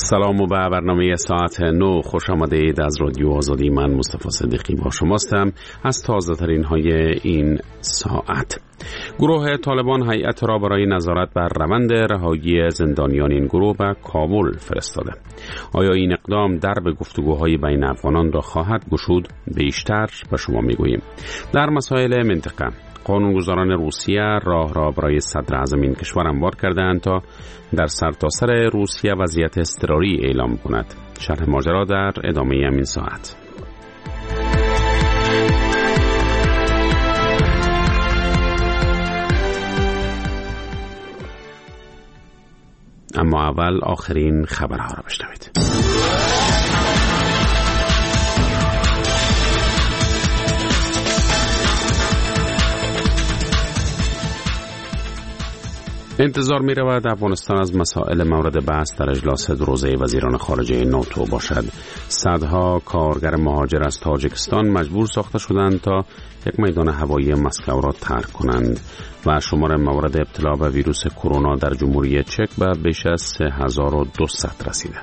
سلام و به برنامه ساعت 9 خوش آمدید. از رادیو آزادی من مصطفی صدیقی با شماستم. از تازه ترین های این ساعت: گروه طالبان هیئت را برای نظارت بر روند رهایی زندانیان این گروه به کابل فرستاده. آیا این اقدام درب گفتگوهای بین افغانان را خواهد گشود؟ بیشتر به شما میگوییم. در مسائل منطقه: قانونگذاران روسیه راه را برای صدر اعظم این کشور هموار کرده‌اند تا در سرتاسر روسیه وضعیت اضطراری اعلام کند. شرح ماجرا در ادامه همین ساعت. اما اول آخرین خبرها را بشنوید. انتظار می رود افغانستان از مسائل مورد بحث در اجلاس دو روزه وزیران خارجه ناتو باشد. صدها کارگر مهاجر از تاجیکستان مجبور ساخته شدند تا یک میدان هوایی مسکو را ترک کنند و شمار موارد ابتلا به ویروس کرونا در جمهوری چک به بیش از 3200 رسیده.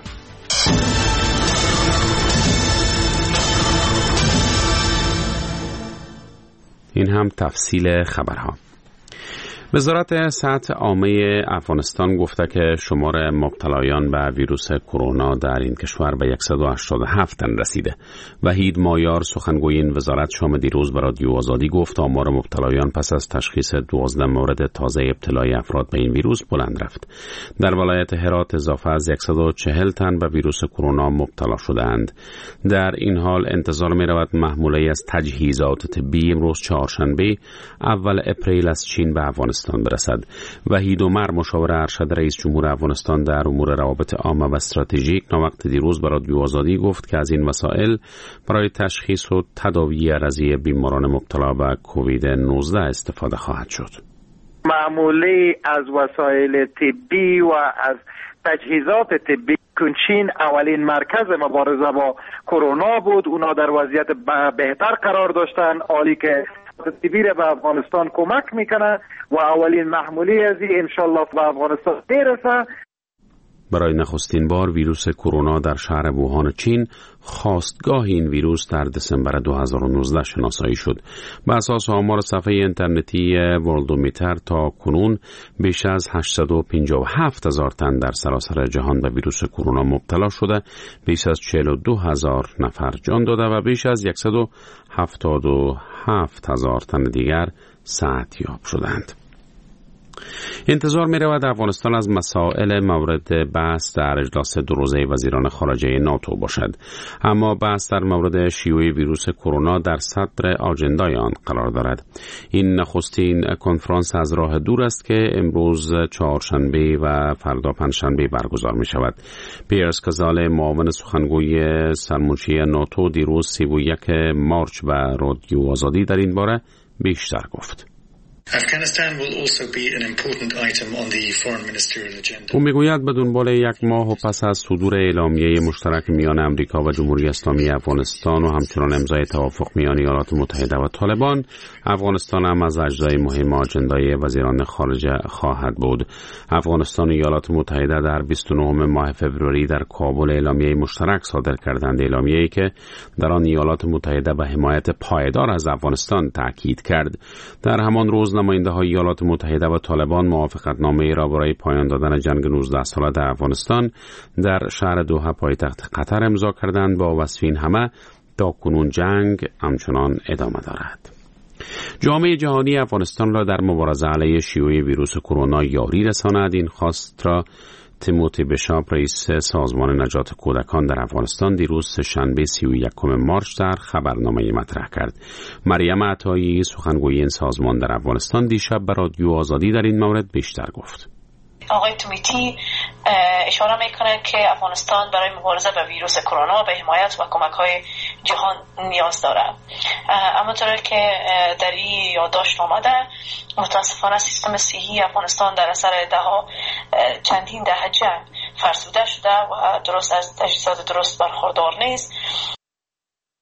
این هم تفصیل خبرها. وزارت صحت عامه افغانستان گفته که شمار مبتلایان به ویروس کرونا در این کشور به 187 تن رسیده. وحید مایار سخنگوی این وزارت شام دیروز به رادیو آزادی گفت آمار مبتلایان پس از تشخیص 12 مورد تازه ابتلای افراد به این ویروس بلند رفت. در ولایت هرات اضافه از 140 تن به ویروس کرونا مبتلا شده‌اند. در این حال انتظار می رود محموله از تجهیزات طبی امروز چهارشنبه اول اپریل از چین به افغانستان برسد. وحید عمر مشاور ارشد رئیس جمهور افغانستان در امور روابط عامه و استراتژیک وقت دیروز به رادیو آزادی گفت که از این وسایل برای تشخیص و تداوی عرضه بیماران مبتلا به کووید 19 استفاده خواهد شد. معمولی از وسایل طبی و از تجهیزات طبی چین اولین مرکز مبارزه با کرونا بود. اونا در وضعیت بهتر قرار داشتن، حالی که طبی به افغانستان کمک میکنه و اولین محمولی از این انشالله به افغانستان میرسه. برای نخستین بار ویروس کرونا در شهر ووهان چین، خاستگاه این ویروس، در دسامبر 2019 شناسایی شد. به اساس آمار صفحه اینترنتی ورلدومیتر تا کنون بیش از 857,000 تن در سراسر جهان به ویروس کرونا مبتلا شده، بیش از 42,000 نفر جان داده و بیش از 177,000 تن دیگر صحتیاب شدند. انتظار می رود افغانستان از مسائل مورد بحث در اجلاس دو روزه وزیران خارجه ناتو باشد، اما بحث در مورد شیوع ویروس کرونا در صدر آجندای آن قرار دارد. این نخستین کنفرانس از راه دور است که امروز چهارشنبه و فردا پنجشنبه برگزار می شود. پیرس کازال معاون سخنگوی سرمنشی ناتو دیروز 31 مارچ به رادیو آزادی در این باره بیشتر گفت. او میگوید به دنبال یک ماه و پس از صدور اعلامیه مشترک میان امریکا و جمهوری اسلامی افغانستان و همچنان امضای توافق میان ایالات متحده و طالبان، افغانستان هم از اجزای مهم آجندای وزیران خارجه خواهد بود. افغانستان و ایالات متحده در 29 ماه فوریه در کابل اعلامیه مشترک صادر کردند، اعلامیه‌ای که در آن ایالات متحده به حمایت پایدار از افغانستان تاکید کرد. در همان روز نماینده‌های ایالات متحده و طالبان موافقتنامه‌ای را برای پایان دادن جنگ 19 ساله در افغانستان در شهر دوحه پایتخت قطر امضا کردند. با وصف این همه تاکنون جنگ همچنان ادامه دارد. جامعه جهانی افغانستان را در مبارزه علیه شیوع ویروس کرونا یاری رساند. این خواست را تیموتی بشاپ رئیس سازمان نجات کودکان در افغانستان دیروز شنبه 31 مارچ در خبرنامه مطرح کرد. مریم عطایی سخنگوی این سازمان در افغانستان دیشب به رادیو آزادی در این مورد بیشتر گفت. آقای تومیتی اشاره میکنه که افغانستان برای مبارزه با ویروس کرونا به حمایت و کمک‌های جهان نیاز دارد. اما طوری که در این یادداشت آمده، متاسفانه سیستم صحی افغانستان در اثر چندین دهه جنگ فرسوده شده و درست از تجهیزات درست برخوردار نیست.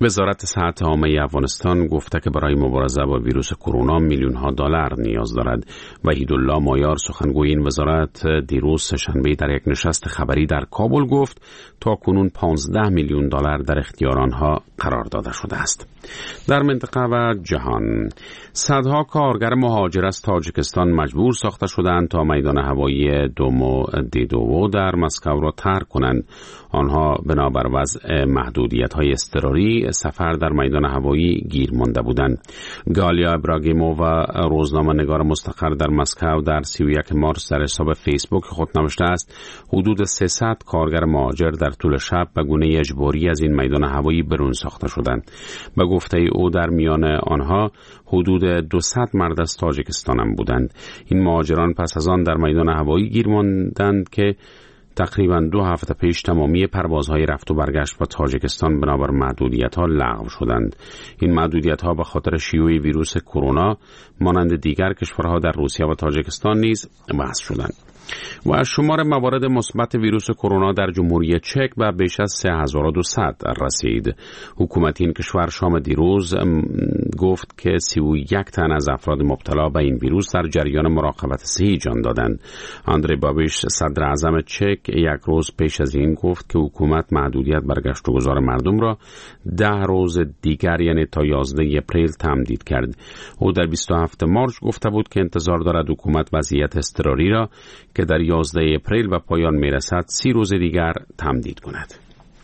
وزارت صحت عامه افغانستان گفته که برای مبارزه با ویروس کرونا میلیون‌ها دلار نیاز دارد. وحیدالله مایار سخنگوی این وزارت دیروز سه‌شنبه در یک نشست خبری در کابل گفت تا کنون 15 میلیون دلار در اختیار آنها قرار داده شده است. در منطقه و جهان صدها کارگر مهاجر از تاجیکستان مجبور ساخته شدند تا میدان هوایی دومودیدوو در مسکو را ترک کنند. آنها بنابر وضع محدودیت‌های اضطراری سفر در میدان هوایی گیر مانده بودند. گالیا ابراگیمووا روزنامه نگار مستقر در مسکو در 31 مارس در حساب فیسبوک خود نوشته است حدود 300 کارگر مهاجر در طول شب به گونه اجباری از این میدان هوایی برون ساخته شدند. به گفته او در میان آنها حدود 200 مرد از تاجیکستان هم بودند. این مهاجران پس از آن در میدان هوایی گیر ماندند که تقریباً 2 هفته پیش تمامی پروازهای رفت و برگشت با تاجیکستان بنابر محدودیت‌ها لغو شدند. این محدودیت‌ها به خاطر شیوع ویروس کرونا مانند دیگر کشورها در روسیه و تاجیکستان نیز وضع شدند. و شمار موارد مثبت ویروس کرونا در جمهوری چک به بیش از 3200 رسید. حکومت این کشور شام دیروز گفت که 31 تن از افراد مبتلا به این ویروس در جریان مراقبت صحی جان دادند. آندری بابیش صدر اعظم چک یک روز پیش از این گفت که حکومت محدودیت بر گشت و گذار مردم را 10 روز دیگر یعنی تا 11 اپریل تمدید کرد. او در 27 مارس گفته بود که انتظار دارد حکومت وضعیت اضطراری را که در 11 اپریل به پایان میرسد 30 روز دیگر تمدید کند.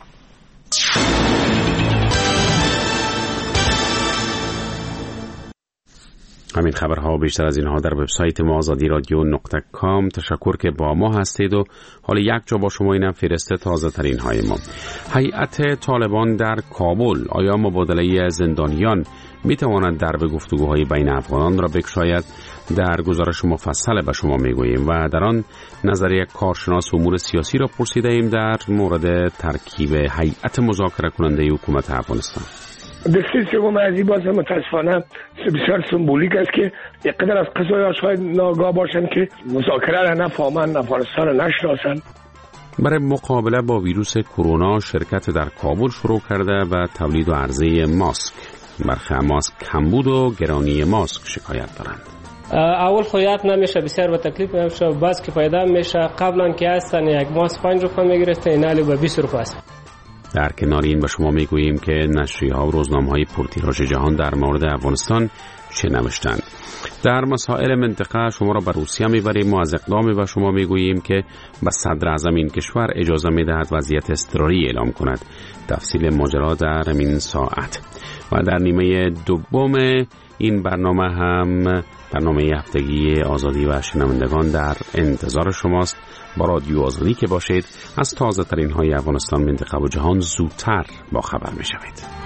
همین خبرها و بیشتر از اینها در وبسایت ما azadiradio.com. تشکر که با ما هستید و حالا یک جا با شما اینم فرسته تازه ترین های ما. هیئت طالبان در کابل آیا مبادله زندانیان می تواند درب گفتگوهای بین افغانان را بگشاید؟ در گزارش مفصل به شما می گوییم و در آن نظر یک کارشناس امور سیاسی را پرسیده ایم در مورد ترکیب هیئت مذاکره کننده حکومت افغانستان. دسته سوم از این باز متاسفانه بسیار سمبولیک است که یقدر از قضایاش شاید ناگاه باشند که مذاکره را نفهمند، افغانستان را نشناسند. برای مقابله با ویروس کرونا شرکت در کابل شروع کرده و تولید و عرضه ماسک. برخی ماسک کمبود و گرانی ماسک شکایت دارند. اول خودت نمیشه، بسیار با تکلیف میشه، بعد که پیدا میشه قبلا که هستن یک ماسک 5 روپیه میگرفت اینالی به 20 روپیه است. در کنار این به شما میگوییم که نشریه‌ها و روزنامه‌های پرتیراژ جهان در مورد افغانستان چه نوشتند. در مسائل منطقه شما را به روسیه میبریم و از اقدامی به شما میگوییم که به صدر اعظم این کشور اجازه میدهد وضعیت اضطراری اعلام کند. تفصیل ماجرا در همین ساعت. و در نیمه دوم این برنامه هم برنامه هفتگی آزادی و شنوندگان در انتظار شماست. با رادیو آزادی که باشید از تازه ترین های افغانستان، منطقه و جهان زودتر با خبر می شوید.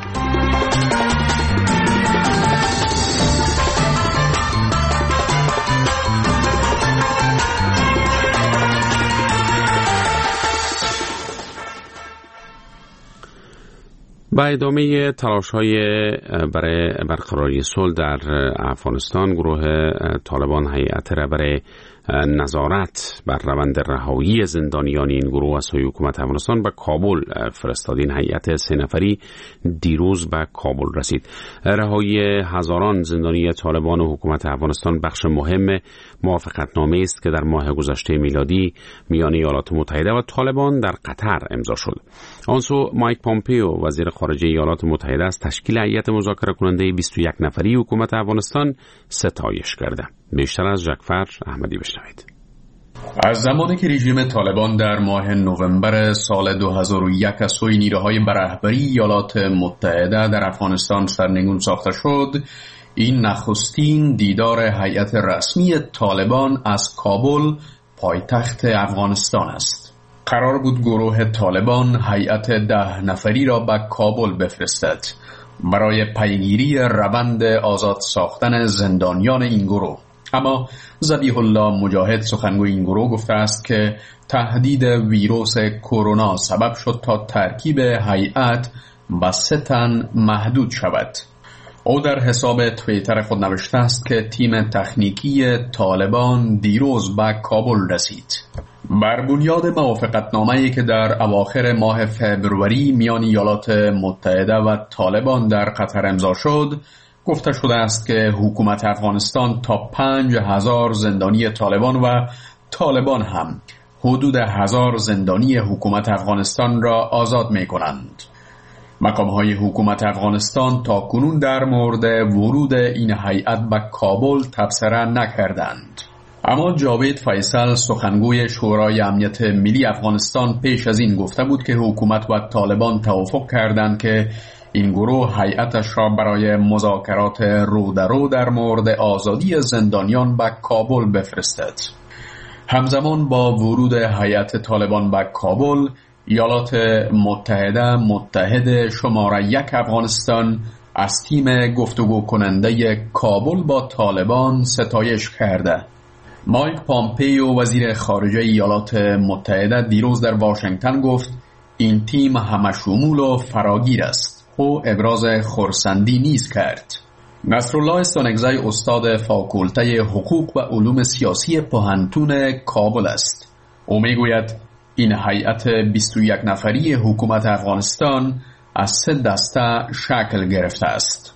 با ادامه تلاش‌های برای برقراری صلح در افغانستان، گروه طالبان هیئت را برای نظارت بر روند رهایی زندانیان این گروه از سوی حکومت افغانستان به کابل فرستاد. این هیئت 3 نفری دیروز به کابل رسید. رهایی هزاران زندانی طالبان و حکومت افغانستان بخش مهم موافقتنامه است که در ماه گذشته میلادی میان ایالات متحده و طالبان در قطر امضا شد. آنسو مایک پامپیو وزیر خارجه ایالات متحده از تشکیل هیئت مذاکره کننده 21 نفری حکومت افغانستان ستایش کرده. بیشتر از جعفر احمدی بشنوید. از زمانی که رژیم طالبان در ماه نوامبر سال 2001 از سوی نیروهای رهبری ایالات متحده در افغانستان سرنگون ساخته شد، این نخستین دیدار هیئت رسمی طالبان از کابل پایتخت افغانستان است. قرار بود گروه طالبان هیئت 10 نفری را به کابل بفرستد برای پیگیری روند آزاد ساختن زندانیان این گروه. اما ذبیح الله مجاهد سخنگوی این گروه گفته است که تهدید ویروس کرونا سبب شد تا ترکیب هیئت به 3 تن محدود شود. او در حساب توییتر خود نوشته است که تیم تکنیکی طالبان دیروز به کابل رسید. بر بنیاد موافقتنامه‌ای که در اواخر ماه فوریه میان ایالات متحده و طالبان در قطر امضا شد، گفته شده است که حکومت افغانستان تا 5000 زندانی طالبان و طالبان هم حدود 1000 زندانی حکومت افغانستان را آزاد می کنند. مقام‌های حکومت افغانستان تا کنون در مورد ورود این هیئت به کابل تبصره نکردند. اما جاوید فیصل سخنگوی شورای امنیت ملی افغانستان پیش از این گفته بود که حکومت و طالبان توافق کردند که این گروه هیئتش را برای مذاکرات رو در رو در مورد آزادی زندانیان به کابل بفرستد. همزمان با ورود هیئت طالبان به کابل، ایالات متحده متحد شماره 1 افغانستان از تیم گفتگو کننده کابل با طالبان ستایش کرده. مایک پامپیو وزیر خارجه ایالات متحده دیروز در واشنگتن گفت این تیم همشمول و فراگیر است و ابراز خرسندی نیز کرد. نصرالله استانکزی استاد فاکولته حقوق و علوم سیاسی پوهنتون کابل است. او میگوید این هیئت 21 نفری حکومت افغانستان از 3 دسته شکل گرفته است.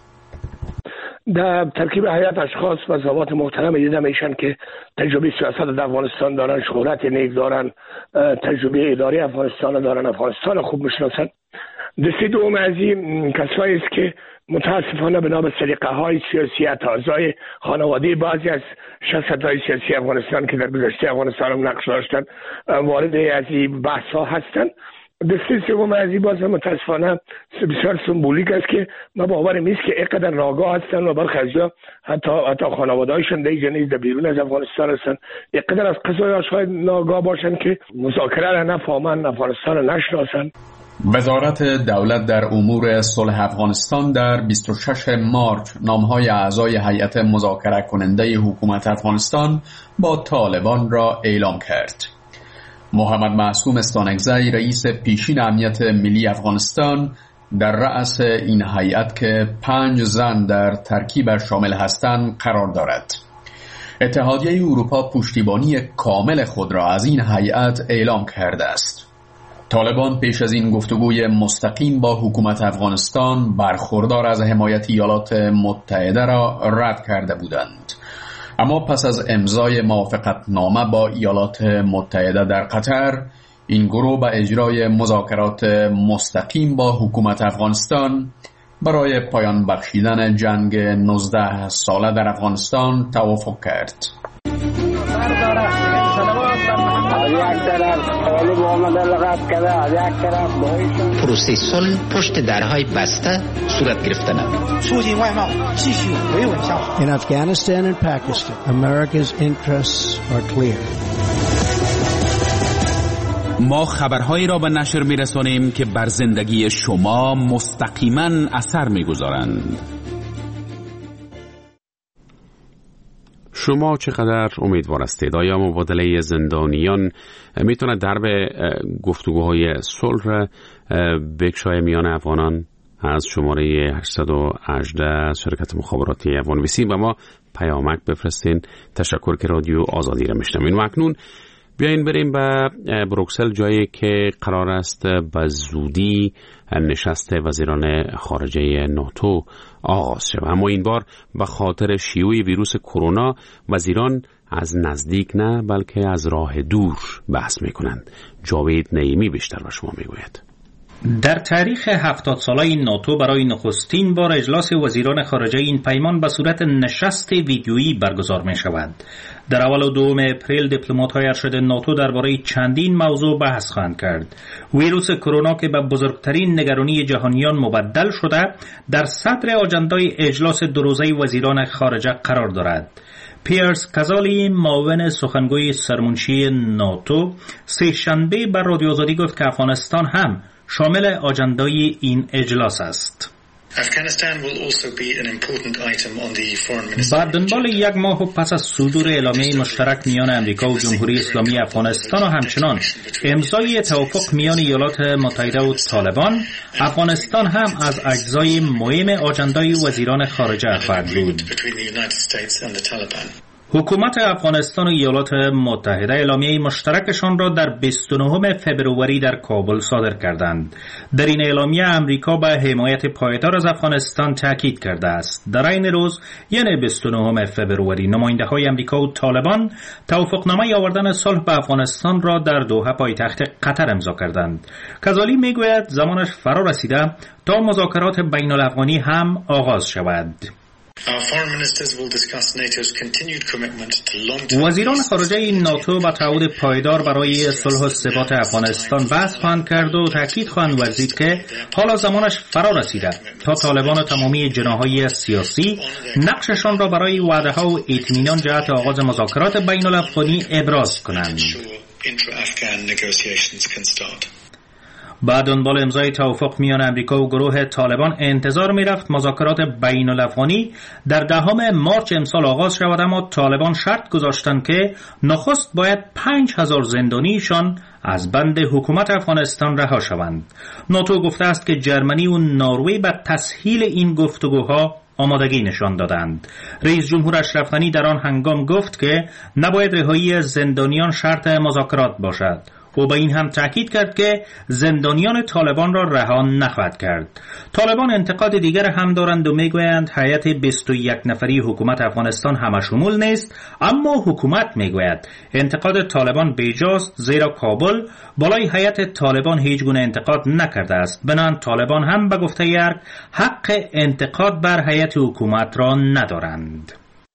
در ترکیب هیئت اشخاص و ضوابط محترم دیده میشن که تجربه سیاست در افغانستان دارن، شهرت نیک دارن، تجربه اداری افغانستان دارن، افغانستان خوب میشناسن. دسته دوم از این کسایی است که متاسفانه بنا به سلیقه های سیاسی اعضای خانواده بعضی از شخصیت‌های سیاسی افغانستان که در گذشته افغانستان هم نقش داشتن وارد از این بحث ها هستند. دسته سوم از این باز متاسفانه بسیار سمبولیک است که ما باور نیست که اینقدر ناگاه هستن و برخی از حتی خانواده‌هایشون دیگه نیز در بیرون از افغانستان هستن، اینقدر از قضایا شاید ناگاه باشن که مذاکره را نفهمن، افغانستان را نشناسن. وزارت دولت در امور صلح افغانستان در 26 مارچ نامهای اعضای هیئت مذاکره کننده حکومت افغانستان با طالبان را اعلام کرد. محمد معصوم استانکزی رئیس پیشین امنیت ملی افغانستان در رأس این هیئت که 5 زن در ترکیب شامل هستند قرار دارد. اتحادیه اروپا پشتیبانی کامل خود را از این هیئت اعلام کرده است. طالبان پیش از این گفتگوی مستقیم با حکومت افغانستان برخوردار از حمایت ایالات متحده را رد کرده بودند. اما پس از امضای موافقتنامه با ایالات متحده در قطر، این گروه به اجرای مذاکرات مستقیم با حکومت افغانستان برای پایان بخشیدن جنگ 19 ساله در افغانستان توافق کرد. پروسه صلح پشت درهای بسته صورت گرفتن. In Afghanistan and Pakistan, America's interests are clear. ما خبرهایی را به نشر می‌رسانیم که بر زندگی شما مستقیما اثر می‌گذارند. شما چقدر امیدوار هستید؟ آیا مبادله زندانیان میتونه درب گفتگوهای صلح بکشای میان افغانان؟ از شماره 818 شرکت مخابراتی افغانویسی و ما پیامک بفرستین. تشکر که رادیو آزادی را میشنوین. و اکنون بیاین بریم به بروکسل، جایی که قرار است به زودی نشست وزیران خارجه ناتو آغاز شود. اما این بار به خاطر شیوع ویروس کرونا وزیران از نزدیک نه بلکه از راه دور بحث میکنند. جاوید نعیمی بیشتر به شما میگوید. در تاریخ 70 ساله ناتو برای نخستین بار اجلاس وزیران خارجه این پیمان به صورت نشست ویدیویی برگزار می شود. در اول و دوم اپریل دیپلمات‌های ارشد ناتو درباره چندین موضوع بحث خواهند کرد. ویروس کرونا که به بزرگترین نگرانی جهانیان مبدل شده در صدر آجندای اجلاس دو روزه وزیران خارجه قرار دارد. پیرس کازالی معاون سخنگوی سرمنشی ناتو سه شنبه بر رادیو آزادی گفت که افغانستان هم شامل آجندای این اجلاس است. بعد دنبال یک ماه پس از صدور اعلامیه مشترک میان امریکا و جمهوری اسلامی افغانستان و همچنان امضای توافق میان ایالات متحده و طالبان، افغانستان هم از اجزای مهم آجندای وزیران خارجه خواهد بود. حکومت افغانستان و ایالات متحده اعلامیه مشترکشان را در 29 فبروری در کابل صادر کردند. در این اعلامیه امریکا به حمایت پایدار از افغانستان تاکید کرده است. در این روز یعنی 29 فبروری نماینده‌های امریکا و طالبان توافقنامه آوردن صلح به افغانستان را در دوحه پایتخت قطر امضا کردند. کذالی میگوید زمانش فرا رسیده تا مذاکرات بین الافغانی هم آغاز شود. وزیران خارجه ناتو با تعهد پایدار برای صلح و ثبات افغانستان بحث خواهند کرد و تاکید خواهند ورزید که حالا زمانش فرا رسیده تا طالبان و تمامی جناح‌های سیاسی نقششان را برای وعده‌ها و اطمینان جهت آغاز مذاکرات بین الافغانی ابراز کنند. بعد دنبال امضای توافق میان امریکا و گروه طالبان انتظار میرفت مذاکرات بین الافغانی در 10 مارس امسال آغاز شود، اما طالبان شرط گذاشتند که نخست باید 5000 زندانیشان از بند حکومت افغانستان رها شوند. ناتو گفته است که جرمنی و نروژ به تسهیل این گفتگوها آمادگی نشان دادند. رئیس جمهور اشرف غنی در آن هنگام گفت که نباید رهایی زندانیان شرط مذاکرات باشد. او به این هم تاکید کرد که زندانیان طالبان را رها نخواهد کرد. طالبان انتقاد دیگر هم دارند و میگویند هیئت 21 نفری حکومت افغانستان همشمول نیست، اما حکومت میگوید انتقاد طالبان بیجاست، زیرا کابل بالای هیئت طالبان هیچ گونه انتقاد نکرده است. بنابراین طالبان هم به گفته یارک حق انتقاد بر هیئت حکومت را ندارند.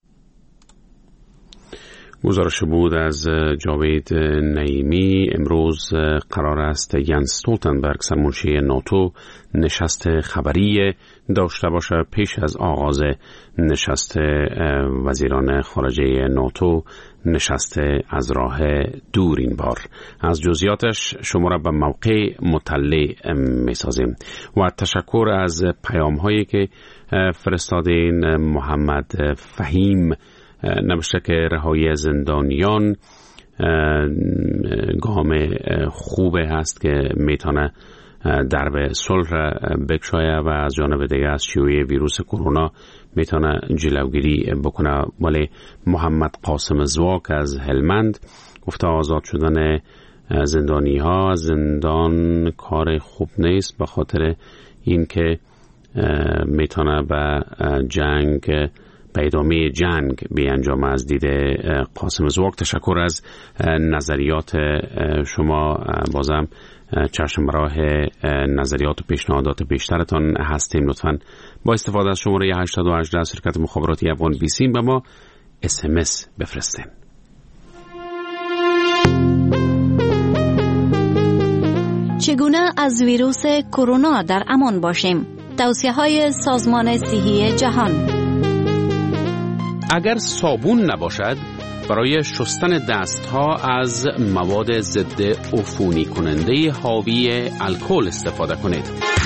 گزارش بود از جاوید نعیمی. امروز قرار است ینس استولتنبرگ سرمنشی ناتو نشست خبری داشته باشد پیش از آغاز نشست وزیران خارجه ناتو، نشست از راه دور. این بار از جزئیاتش شما را به موقع مطلع می‌سازیم و تشکر از پیام هایی که فرستادین. محمد فهیم نوشته که رهایی زندانیان گام خوبه هست که میتونه درب صلح بگشایه و از جانب دیگه از شیوع ویروس کرونا میتونه جلوگیری بکنه. ولی محمد قاسم زواک از هلمند گفته آزاد شدن زندانی ها زندان کار خوب نیست، به خاطر اینکه میتونه به جنگ به ادامه جنگ بیانجام. از دید قاسم زواک تشکر از نظریات شما. بازم چشم راه نظریات و پیشنهادات بیشترتان هستیم. لطفاً با استفاده از شماره 818 شرکت مخابراتی افغان بیسیم به ما SMS بفرستین. چگونه از ویروس کرونا در امان باشیم؟ توصیه‌های سازمان صحی جهان. اگر صابون نباشد برای شستن دستها از مواد ضد عفونی کننده حاوی الکل استفاده کنید.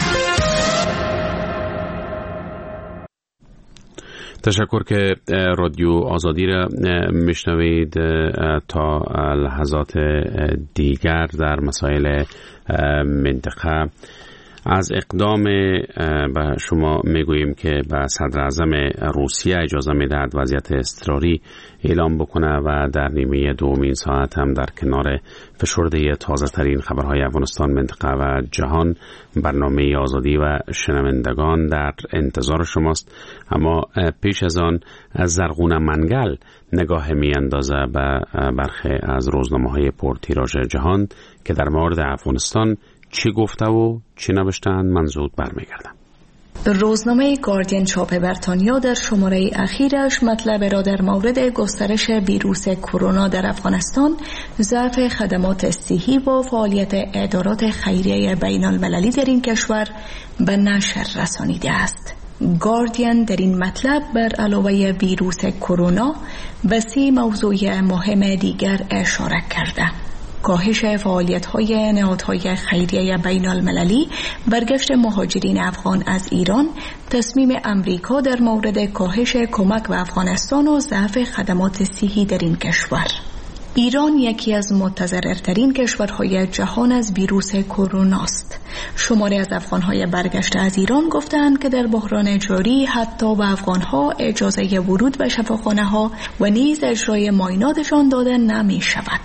تشکر که رادیو آزادی را میشنوید. تا لحظات دیگر در مسائل منطقه از اقدام به شما میگوییم که به صدر اعظم روسیه اجازه میدهد وضعیت اضطراری اعلام بکنه و در نیمه دومین ساعت هم در کنار فشرده تازه ترین خبرهای افغانستان، منطقه و جهان برنامه آزادی و شنوندگان در انتظار شماست. اما پیش از آن زرغون منگل نگاه می اندازه به برخی از روزنامه‌های پرتیراژ جهان که در مورد افغانستان چی گفته و چی نوشتند. من زود برمیگردم. روزنامه گاردین چاپ بریتانیا در شماره اخیرش مطلب را در مورد گسترش ویروس کرونا در افغانستان، ضعف خدمات صحی و فعالیت ادارات خیریه بین المللی در این کشور به نشر رسانیده است. گاردین در این مطلب بر علاوه ویروس کرونا به 3 موضوع مهم دیگر اشاره کرده: کاهش فعالیت‌های نهادهای خیریه بین المللی، برگشت مهاجرین افغان از ایران، تصمیم امریکا در مورد کاهش کمک به افغانستان و ضعف خدمات صحی در این کشور. ایران یکی از متضررترین کشورهای جهان از ویروس کرونا است. شماری از افغان‌های برگشته از ایران گفتند که در بحران جاری حتی به افغان‌ها اجازه ورود به شفاخانه‌ها و نیز اجرای معایناتشان داده نمی‌شود.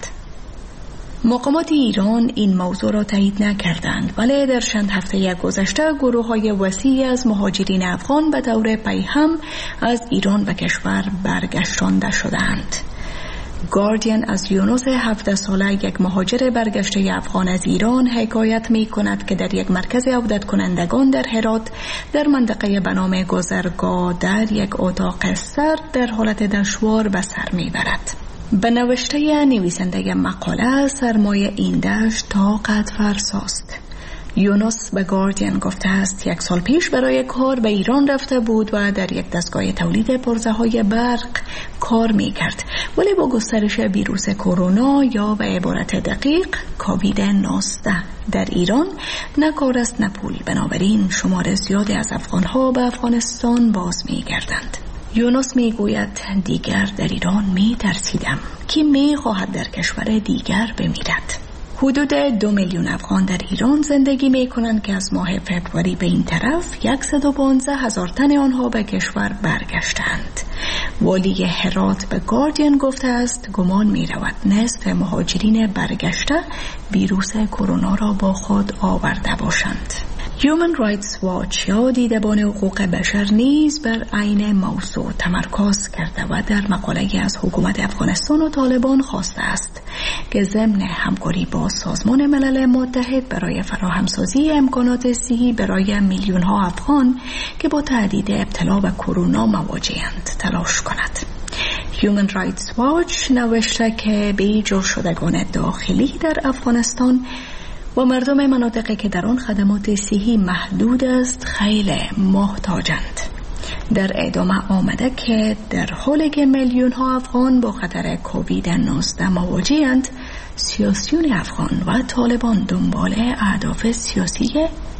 مقامات ایران این موضوع را تایید نکردند، ولی در چند هفته گذشته گروه‌های وسیعی از مهاجرین افغان به طور پیهم از ایران به کشور برگشتانده شدند. گاردین از یونس 17 ساله یک مهاجر برگشته افغان از ایران حکایت می کند که در یک مرکز عودت کنندگان در هرات در منطقه به نام گذرگاه در یک اتاق سرد در حالت دشوار به سر می برد. به نوشته نویسنده مقاله سرمایه این دشت طاقت فرساست. یونس به گاردین گفته است 1 سال پیش برای کار به ایران رفته بود و در یک دستگاه تولید پرزه‌های برق کار می‌کرد، ولی با گسترش ویروس کرونا یا به عبارت دقیق کووید 19 در ایران نه کار است نه پول، بنابراین شمار زیادی از افغان‌ها به افغانستان باز می‌گردند. یونس میگوید دیگر در ایران می‌ترسیدم که می‌خواهد در کشور دیگر بمیرد. حدود 2 میلیون افغان در ایران زندگی می کنند که از ماه فبروری به این طرف 115,000 تن آنها به کشور برگشتند. والی هرات به گاردین گفته است گمان می رود نصف مهاجرین برگشته ویروس کرونا را با خود آورده باشند. Human Rights Watch یا دیدبان حقوق بشر نیز بر عین موضوع تمرکز کرده و در مقاله‌ای از حکومت افغانستان و طالبان خواسته است که ضمن همکاری با سازمان ملل متحد برای فراهمسازی امکانات صحی برای میلیون‌ها افغان که با تهدید ابتلا به کرونا مواجه‌اند تلاش کند. Human Rights Watch نوشته که بیجا شدگان داخلی در افغانستان و مردم مناطقی که در آن خدمات صحی محدود است خیلی محتاجند. در ادامه آمده که در حالی که میلیون ها افغان با خطر کووید 19 مواجه‌اند، سیاسیون افغان و طالبان دنبال اهداف سیاسی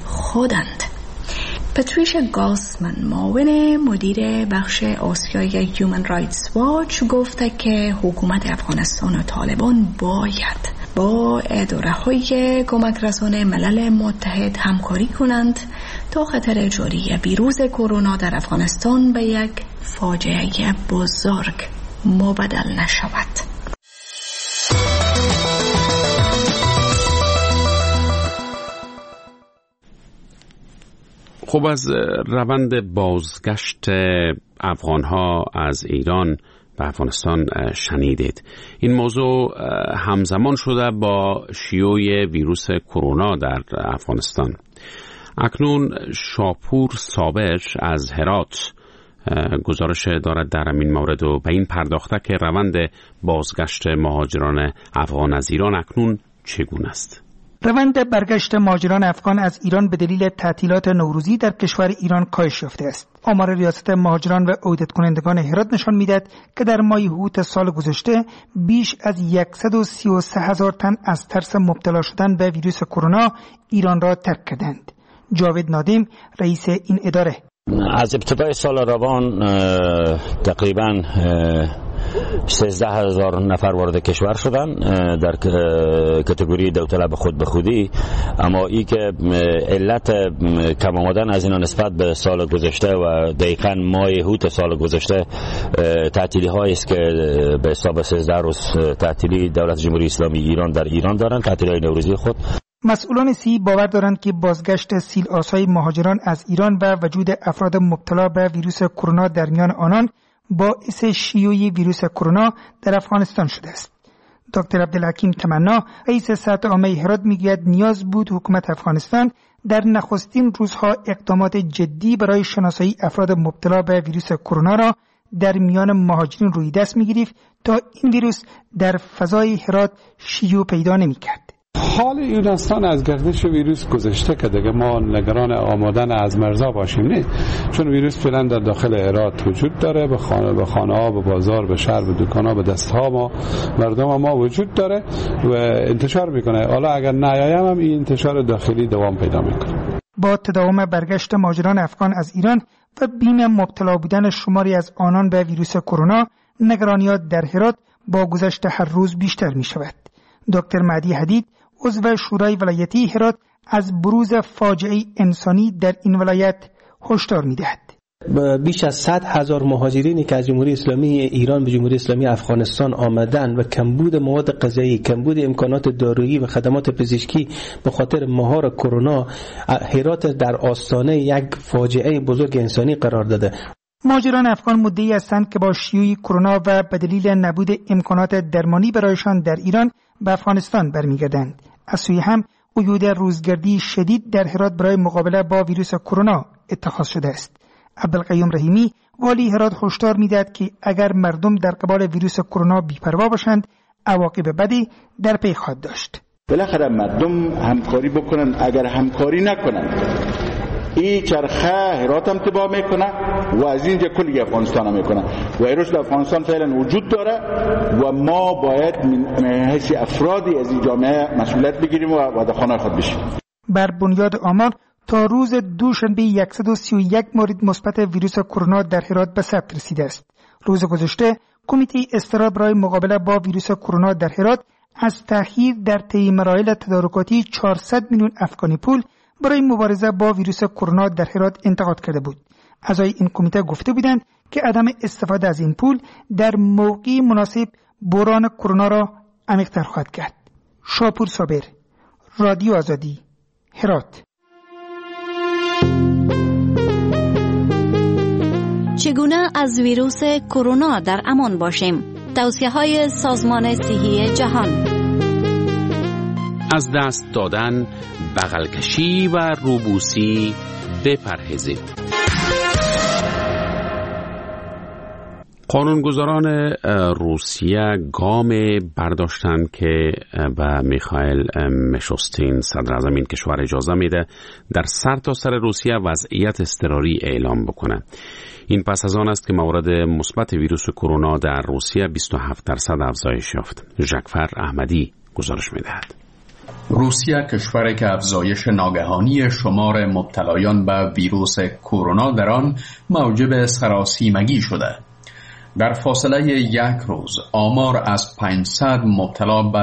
خودند. پاتریشیا گاسمن معاون مدیر بخش آسیای Human Rights Watch گفته که حکومت افغانستان و طالبان باید با اداره‌های کمک رسانه ملل متحد همکاری کنند تا خطر جاری ویروس کرونا در افغانستان به یک فاجعه بزرگ مبدل نشود. خب از روند بازگشت افغانها از ایران به افغانستان شنیدید. این موضوع همزمان شده با شیوع ویروس کرونا در افغانستان. اکنون شاپور صابر از هرات گزارش دارد در این مورد و به این پرداخته که روند بازگشت مهاجران افغان از ایران اکنون چگونه است. روند برگشت مهاجران افغان از ایران به دلیل تعطیلات نوروزی در کشور ایران کاهش یافته است. آمار ریاست مهاجران و عودت کنندگان هرات نشان می‌دهد که در ماه اوت سال گذشته بیش از 133,000 تن از ترس مبتلا شدن به ویروس کرونا ایران را ترک کردند. جاوید نادم رئیس این اداره: از ابتدای سال روان تقریباً 13,000 نفر وارد کشور شدن در کاتگوری داوطلب خود به خودی، اما ای که علت کم آمدن از اینا نسبت به سال گذشته و دقیقاً ماه هوت سال گذشته تعطیلی هایی است که به حساب 13 روز تعطیلی دولت جمهوری اسلامی ایران در ایران دارند، تعطیلی های نوروزی خود. مسئولان صحی باور دارند که بازگشت سیل‌آسای مهاجران از ایران و وجود افراد مبتلا به ویروس کرونا در میان آنان باعث شیوع ویروس کرونا در افغانستان شده است. دکتر عبدالحکیم تمنا رئیس صحت عامه هرات میگوید نیاز بود حکومت افغانستان در نخستین روزها اقدامات جدی برای شناسایی افراد مبتلا به ویروس کرونا را در میان مهاجرین روی دست میگرفت تا این ویروس در فضای هرات شیوع پیدا نمیکرد. حال یونستان از گردش ویروس گذشته که دیگه ما نگران آمدن از مرزا باشیم نه، چون ویروس فعلا در داخل هرات وجود داره، به خانه ها، به بازار، به شهر، به دکان ها، به دست ها ما مردم ما وجود داره و انتشار میکنه. حالا اگر نیایم هم این انتشار داخلی دوام پیدا میکنه. با تداوم برگشت مهاجران افغان از ایران و بیم مبتلا بودن شماری از آنان به ویروس کرونا، نگرانیات در هرات با گذشت هر روز بیشتر می شود. دکتر مهدی حدید عضو شورای ولایتی هرات از بروز فاجعه انسانی در این ولایت هشدار می‌دهد. بیش از 100,000 مهاجرینی که از جمهوری اسلامی ایران به جمهوری اسلامی افغانستان آمدن و کمبود مواد غذایی، کمبود امکانات دارویی و خدمات پزشکی به خاطر مهار کرونا، هرات در آستانه یک فاجعه بزرگ انسانی قرار داده. مهاجران افغان مدعی هستند که با شیوع کرونا و به دلیل نبود امکانات درمانی برایشان در ایران به افغانستان برمیگردند. از سوی هم قیود روزگردی شدید در هرات برای مقابله با ویروس کرونا اتخاذ شده است. عبدالقیوم رحیمی والی هرات هشدار می‌دهد که اگر مردم در قبال ویروس کرونا بی‌پروا باشند عواقب بدی در پی خواهد داشت. بالاخره مردم همکاری بکنن، اگر همکاری نکنن این چرخه هرات هم تباه میکنه و از اینجا کلی افغانستان هم میکنه و ویروس در افغانستان فعلا وجود داره و ما باید من حیث افرادی از این جامعه مسئولیت بگیریم و در خانه خود بشیم. بر بنیاد آمار تا روز دوشنبه 131 مورد مثبت ویروس کرونا در هرات به ثبت رسیده است. روز گذشته کمیته اضطراب برای مقابله با ویروس کرونا در هرات از تأخیر در طی مراحل تدارکاتی 400 میلیون افغانی پول برای مبارزه با ویروس کرونا در هرات انتقاد کرده بود. اعضای این کمیته گفته بودند که عدم استفاده از این پول در موقع مناسب بحران کرونا را عمیق‌تر خواهد کرد. شاپور صابر، رادیو آزادی، هرات. چگونه از ویروس کرونا در امان باشیم؟ توصیه‌های سازمان صحی جهان. از دست دادن، بغل کشی و روبوسی بپرهیزید. قانونگذاران روسیه گام برداشتند که به میخائیل میشوستین صدر اعظم این کشور اجازه میده در سرتاسر روسیه وضعیت اضطراری اعلام بکنه. این پس از آن است که مورد مثبت ویروس کرونا در روسیه 27% افزایش یافت. ژکفر احمدی گزارش میدهد. روسیه کشوری که افزایش ناگهانی شمار مبتلایان به ویروس کرونا در آن موجب سراسیمگی شده. در فاصله یک روز آمار از 500 مبتلا به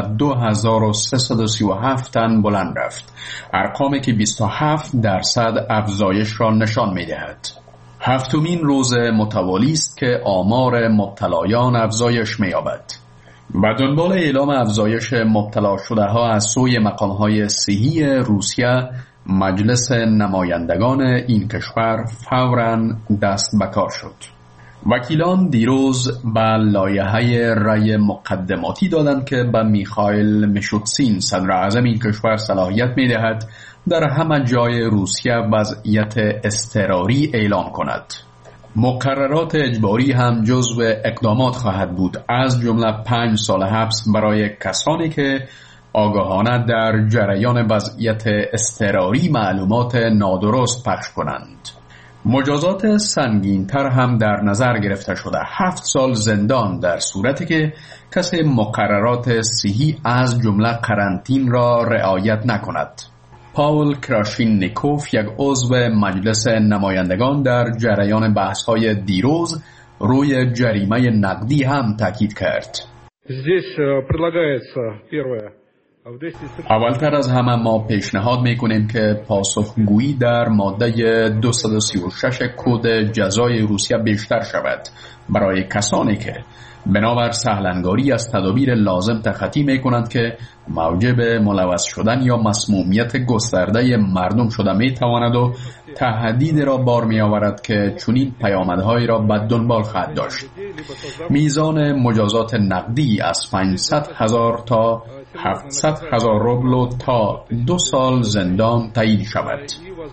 2337 تن بلند رفت، ارقامی که 27% افزایش را نشان می‌دهد. هفتمین روز متوالی است که آمار مبتلایان افزایش می‌یابد. به دنبال اعلام افزایش مبتلا شده ها از سوی مقام‌های صحی روسیه، مجلس نمایندگان این کشور فوراً دست به کار شد. وکیلان دیروز به لایحه رأی مقدماتی دادند که به میخائیل میشوتسین صدر اعظم این کشور صلاحیت می‌دهد در همه جای روسیه وضعیت اضطراری اعلام کند. مقررات اجباری هم جزو اقدامات خواهد بود، از جمله 5 سال حبس برای کسانی که آگاهانه در جریان وضعیت اضطراری معلومات نادرست پخش کنند. مجازات سنگین‌تر هم در نظر گرفته شده، 7 سال زندان در صورتی که کسی مقررات صحی از جمله قرنطین را رعایت نکند. پاول کراشینیکوف، یک عضو مجلس نمایندگان، در جریان بحث‌های دیروز روی جریمه نقدی هم تاکید کرد. اولتر از همه ما پیشنهاد میکنیم که پاسخگویی در ماده 236 کد جزای روسیه بیشتر شود برای کسانی که بنابر سهلنگاری از تدابیر لازم تخطی میکنند که موجب ملوث شدن یا مسمومیت گسترده مردم شده میتواند و تهدید را بار میآورد که چنین پیامدهایی را به دنبال خواهد داشت. میزان مجازات نقدی از 500,000 تا 700,000 روبل تا 2 سال زندان تعیین شود.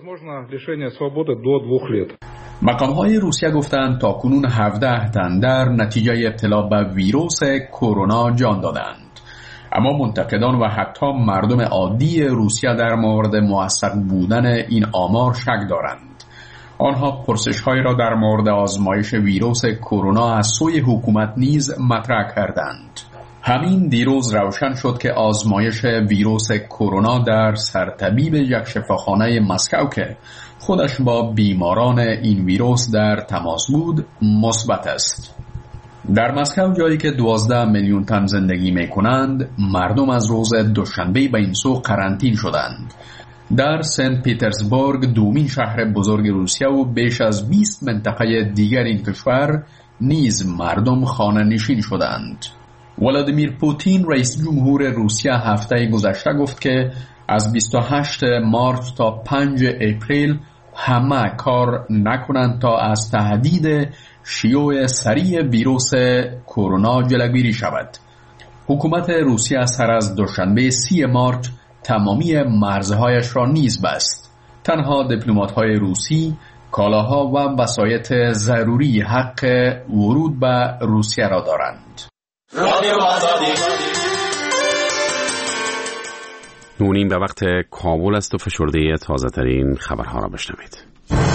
مقام‌های روسیه گفتند تاکنون 17 تن در نتیجه ابتلا به ویروس کرونا جان دادند. اما منتقدان و حتی مردم عادی روسیه در مورد موثق بودن این آمار شک دارند. آنها پرسش‌هایی را در مورد آزمایش ویروس کرونا از سوی حکومت نیز مطرح کردند. همین دیروز روشن شد که آزمایش ویروس کرونا در سرطبیب یک شفاخانه مسکو که خودش با بیماران این ویروس در تماس بود مثبت است. در مسکو، جایی که 12 میلیون تن زندگی می کنند، مردم از روز دوشنبه به این سو قرنطین شدند. در سنت پیترزبورگ دومین شهر بزرگ روسیه و بیش از 20 منطقه دیگر این کشور نیز مردم خانه نشین شدند. ولادیمیر پوتین رئیس جمهور روسیه هفته گذشته گفت که از 28 مارچ تا 5 اپریل همه کار نکنند تا از تهدید شیوع سریع ویروس کرونا جلوگیری شود. حکومت روسیه سر از دوشنبه 30 مارچ تمامی مرزهایش را نیز بست. تنها دیپلمات‌های روسی کالاها و وسایط ضروری حق ورود به روسیه را دارند. نونیم به وقت کابل است و فشرده تازه ترین خبرها را بشنوید.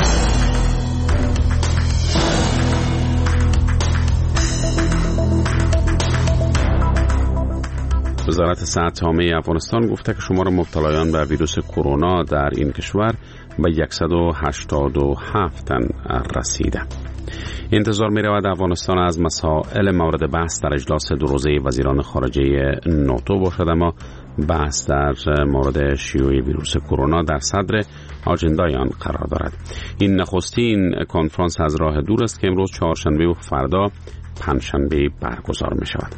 وزارت صحت عامه افغانستان گفته که شمار مبتلایان به ویروس کرونا در این کشور به 187 تن رسیده. انتظار می رود افغانستان از مسائل مورد بحث در اجلاس دو روزه وزیران خارجه ناتو باشد، اما بحث در مورد شیوع ویروس کرونا در صدر آجندای آن قرار دارد. این نخستین کنفرانس از راه دور است که امروز چهارشنبه و فردا پنجشنبه برگزار می شود.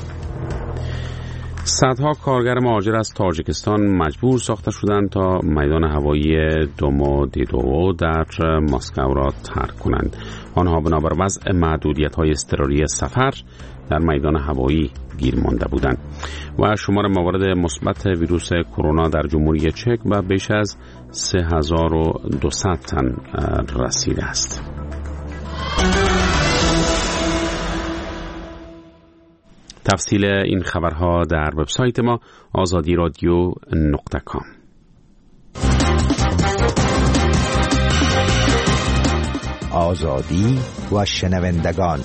صدها کارگر مهاجر از تاجیکستان مجبور ساخته شدند تا میدان هوایی دومودیدوو در مسکو را ترک کنند. آنها بنابر وضع محدودیت‌های اضطراری سفر در میدان هوایی گیر مانده بودند و شمار موارد مثبت ویروس کرونا در جمهوری چک به بیش از 3200 تن رسیده است. تفصیل این خبرها در وبسایت ما azadiradio.com. آزادی و شنوندگان.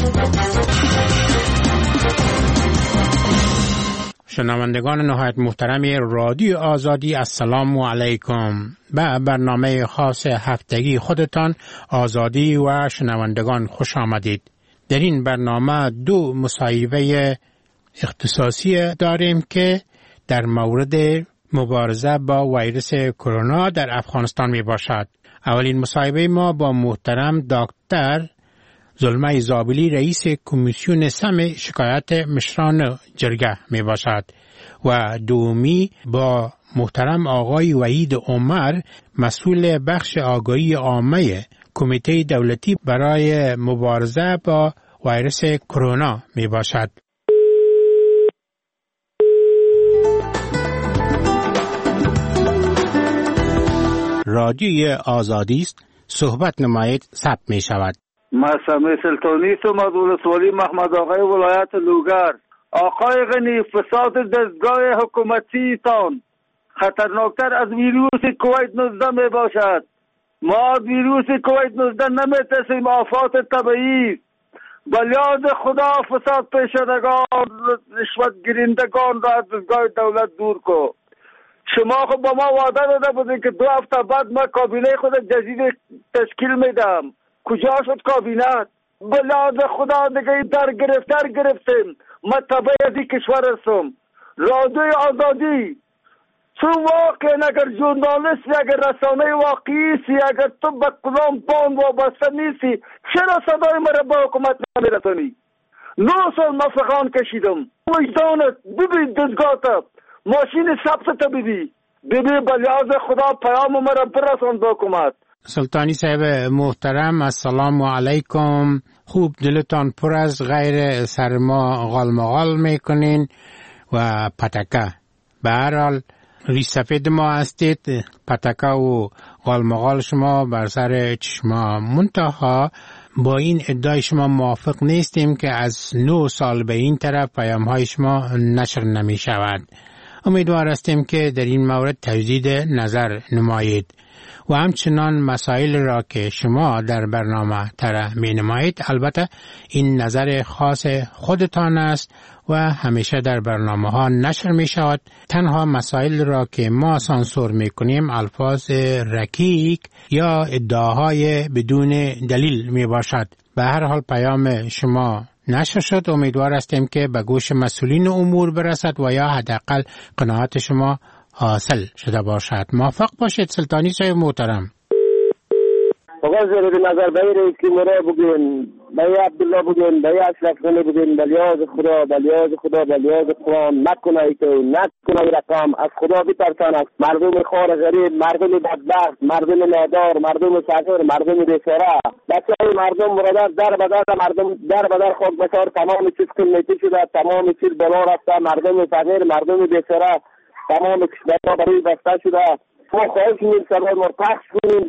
شنوندگان نهایت محترم رادیو آزادی، السلام علیکم. به برنامه خاص هفتگی خودتان آزادی و شنوندگان خوش آمدید. در این برنامه دو مصاحبه اختصاصی داریم که در مورد مبارزه با ویروس کرونا در افغانستان می باشد. اولین مصاحبه ما با محترم دکتر زلمه زابلی، رئیس کمیسیون سم شکایت مشران جرگه می باشد و دومی با محترم آقای وحید عمر، مسئول بخش آگاهی عامه کمیته دولتی برای مبارزه با ویروس کرونا می باشد. رادیوی آزادی است، صحبت نمایید، ثبت می شود. مسئله سلطانی است، مدول سوالی محمد آقای ولایت لوگر. آقای غنی، فساد دستگاه حکومتی تان خطرناکتر از ویروس کووید 19 می باشد. ما ویروس کووید 19 نمی‌ترسیم، آفات طبیعی. بلیاد خدا فساد پیشدگان، رشوت گیرندگان را از دستگاه دولت دور کو. شما خب با ما وعده داده بودین که 2 هفته بعد ما کابینه خود جدید تشکیل میدم. کجا شد کابینه؟ بلیاد خدا دیگه در گرفتیم. ما تبعی از این کشور هستم. رادیوی آزادی تو واقعا اگر ژورنالیستی، اگر رسانه واقعیستی، اگر تو به کدام باند وابسته نیستی، چرا صدای مرا به حکومت نمیرسانی؟ 9 سال ما فغان کشیدم. وجدانت ببین، دستگاهت ماشین ثبتت ببین بلیاز خدا پیام مرا برسان به حکومت. سلطانی صاحب محترم، السلام علیکم. خوب دلتان پر از غیر سرما غالمغال میکنین و پتکه. به هر حال ریش سفید ما هستید، پتکه و غالمغال شما بر سر چشما. منتها با این ادعای شما موافق نیستیم که از 9 سال به این طرف پیام های شما نشر نمی شود. امیدوار هستیم که در این مورد تجدید نظر نمایید و همچنان مسائل را که شما در برنامه طرح می نمایید، البته این نظر خاص خودتان است و همیشه در برنامه ها نشر می شود. تنها مسائل را که ما سانسور می کنیم الفاظ رکیک یا ادعاهای بدون دلیل می باشد. به هر حال پیام شما نشر شد. امیدوار هستیم که به گوش مسئولین امور برسد و یا حداقل قناعت شما حاصل شده باشد. موفق باشید سلطانی صاحب محترم. فقط زیر نظر به رئیس مرا بگین، به عبدالله بگین، به اشرف غنی بگین، بلیاز خدا، بلیاز خدا، بلیاز قرآن نکنه ایتو، نکنه رقم، از خدا بترسان، از مردم خار غریب، مردم بدبخت، مردم نادار، مردم فقیر، مردم بیچاره، بچه‌های مردم برادر در بدر، مردم در بدر خاک بسار، تمام چیز کمیته شده، تمام چیز بالا رفته، مردم فقیر، مردم بیچاره، تمام کشورها برای بسته شده. ما خواهش می‌کنیم سرای ما پخش کنیم،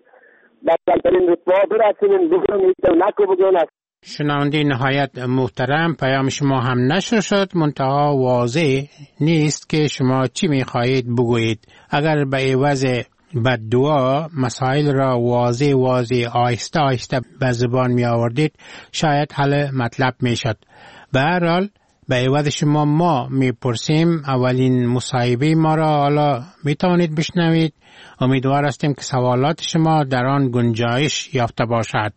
شنونده نهایت محترم، پیام شما هم نشر شد، منتها واضح نیست که شما چی میخواهید بگویید. اگر به عوض بددعا مسائل را واضح آهسته به زبان می آوردید شاید حل مطلب میشد. به هر حال به عوض شما ما میپرسیم، اولین مصاحبه ما را حالا میتوانید بشنوید. امیدوار هستیم که سوالات شما در آن گنجایش یافته باشد.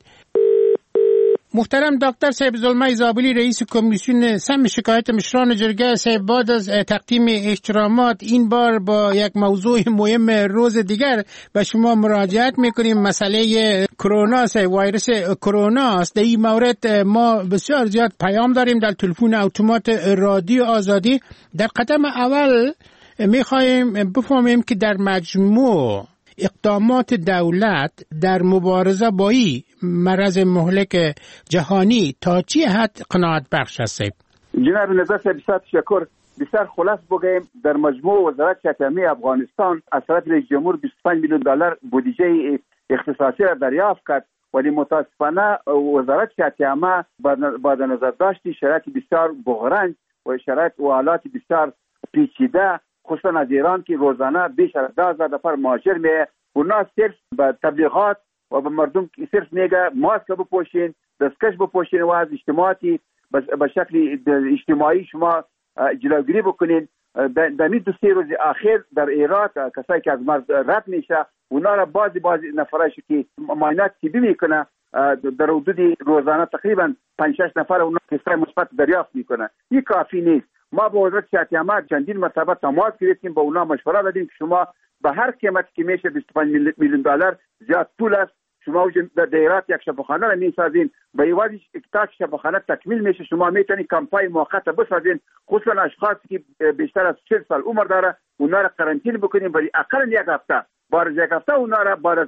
محترم دکتر صاحب زلمه زابلی، رئیس کمیسیون سم شکایت مشران جرگه صاحب، بعد از تقدیم احترامات این بار با یک موضوع مهم روز دیگر به شما مراجعت میکنیم. مسئله کرونا، ویروس کرونا است. در این مورد ما بسیار زیاد پیام داریم در تلفن اتومات رادیو آزادی. در قدم اول میخوایم بفهمیم که در مجموع اقدامات دولت در مبارزه با این مرض مهلک جهانی تا چی حد قناعت بخش است؟ جناب نظر صاحب بسیار تشکر. بسیار خلاص بگیم در مجموع وزارت شؤون عامه افغانستان از طرف رئیس جمهور 25 میلیون دلار بودجه اختصاصی را دریافت کرد، ولی متاسفانه وزارت شؤون عامه با نظر داشت شرایط بسیار بحران و شرایط و حالات بسیار پیچیده، خصوصا از ایران که روزانه بیش از 10,000 نفر مهاجر میه. اونا صرف به تبلیغات و به مردم صرف میگه ماسک بپوشین، دستکش بپوشین و از اجتماعاتی به شکل اجتماعی شما جلوگیری بکنین. در این 2-3 روز اخیر در ایران کسایی که از مرز رد میشه اونا را بعضی نفرش که معاینات طبی میکنه در حدود روزانه تقریبا 5-6 نفر اونا تست مثبت دریافت میکنه. این کافی نیست. ما با وزارت شؤون عامه چندین مرتبه تماس گرفتیم، با اونا مشوره دادیم که شما به هر قیمت که میشه 25 میلیون دلار زیاد پول است، شما در دایرات یک شفاخانه را میسازین، به عوض تا شفاخانه تکمیل میشه شما میتونید کمپاین موقت بسازین، خصوصا اشخاصی که بیشتر از 40 سال عمر داره اونا را قرنطینه بکنین برای اقل یک هفته. بار یک هفته اونا را بار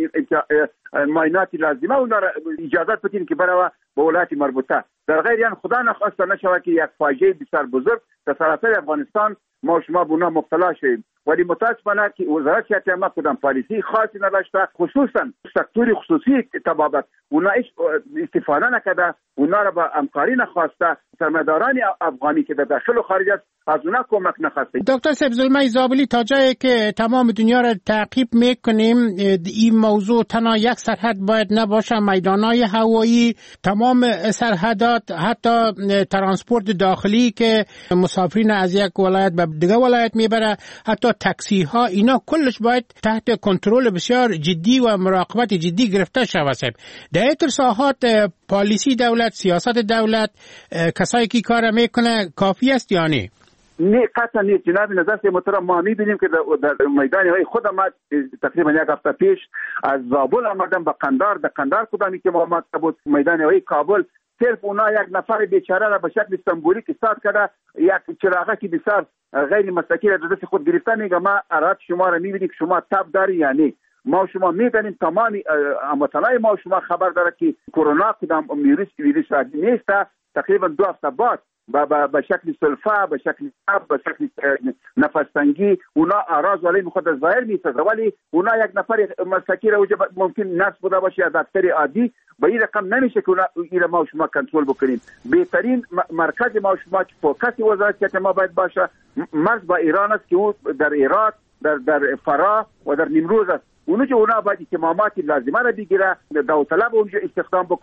معاینات لازمه اونا را اجازت بدین که برای به ولایت مربوطه. در غیر این خدا نخواسته نشود که یک فاجعه بسیار بزرگ در سراسر افغانستان ما شما به اونا مبتلا شویم. ولی متاسفانه که وزارت شؤون عامه کدام پالیسی خاصی نداشته، خصوصا سکتور خصوصی طبابت اونا استفاده نکرده، اونا را با همکاری نخواسته. سرمایه‌داران افغانی که در داخل و خارج است از اونا کمک نخواسته. دکتر صاحب زلمه زابلی، تا جایی که تمام دنیا را تعقیب میکنیم این موضوع تنها یک سرحد باید نباشه، میدانهای هوایی، تمام سرحدات، حتی ترانسپورت داخلی که مسافرین از یک ولایت به دیگه ولایت میبره، حتی تاکسی ها، اینا کلش باید تحت کنترل بسیار جدی و مراقبت جدی گرفته شود. در این ساحات پالیسی دولت، سیاست دولت، کسایی که کار میکنه کافی است یا نه؟ نه قطعا نیست جناب نظر صاحب محترم. ما میبینیم که در میدان های خود ما تقریبا یک هفته پیش از زابل آمدم به قندار، در قندار کدامی که ما بود میدان های کابل صرف اونا یک نفر بیچاره را به شکل سمبولیک استاد کرده، یک چراغه که بسیار غیر مسلکی را دست خود گرفته. میگه ما ارات شما را میبینیم که شما تب داری یعنی ما شما میدانیم تمام هموطنای ما شما خبر داره که کرونا کدام ویروس نیست. تقریبا 2 هفته بعد به شکل سلفا، به شکل تب، به شکل نفس تنگی اونا اعراض ولی خود ظاهر میسازه، ولی اونا یک نفر مسلکی را ممکن نقص بوده باشه از دکتر عادی به این رقم نمیشه که اونا این ما شما کنترل بکنیم. بهترین مرکز ما شما که فوکس وزارت شؤون ما باید باشه مرز با ایران است که او در ایران، در فرا و در نیمروز است. اونا باید اهتمامات لازمه را بگیره، داوطلب اونجا استخدام بکنه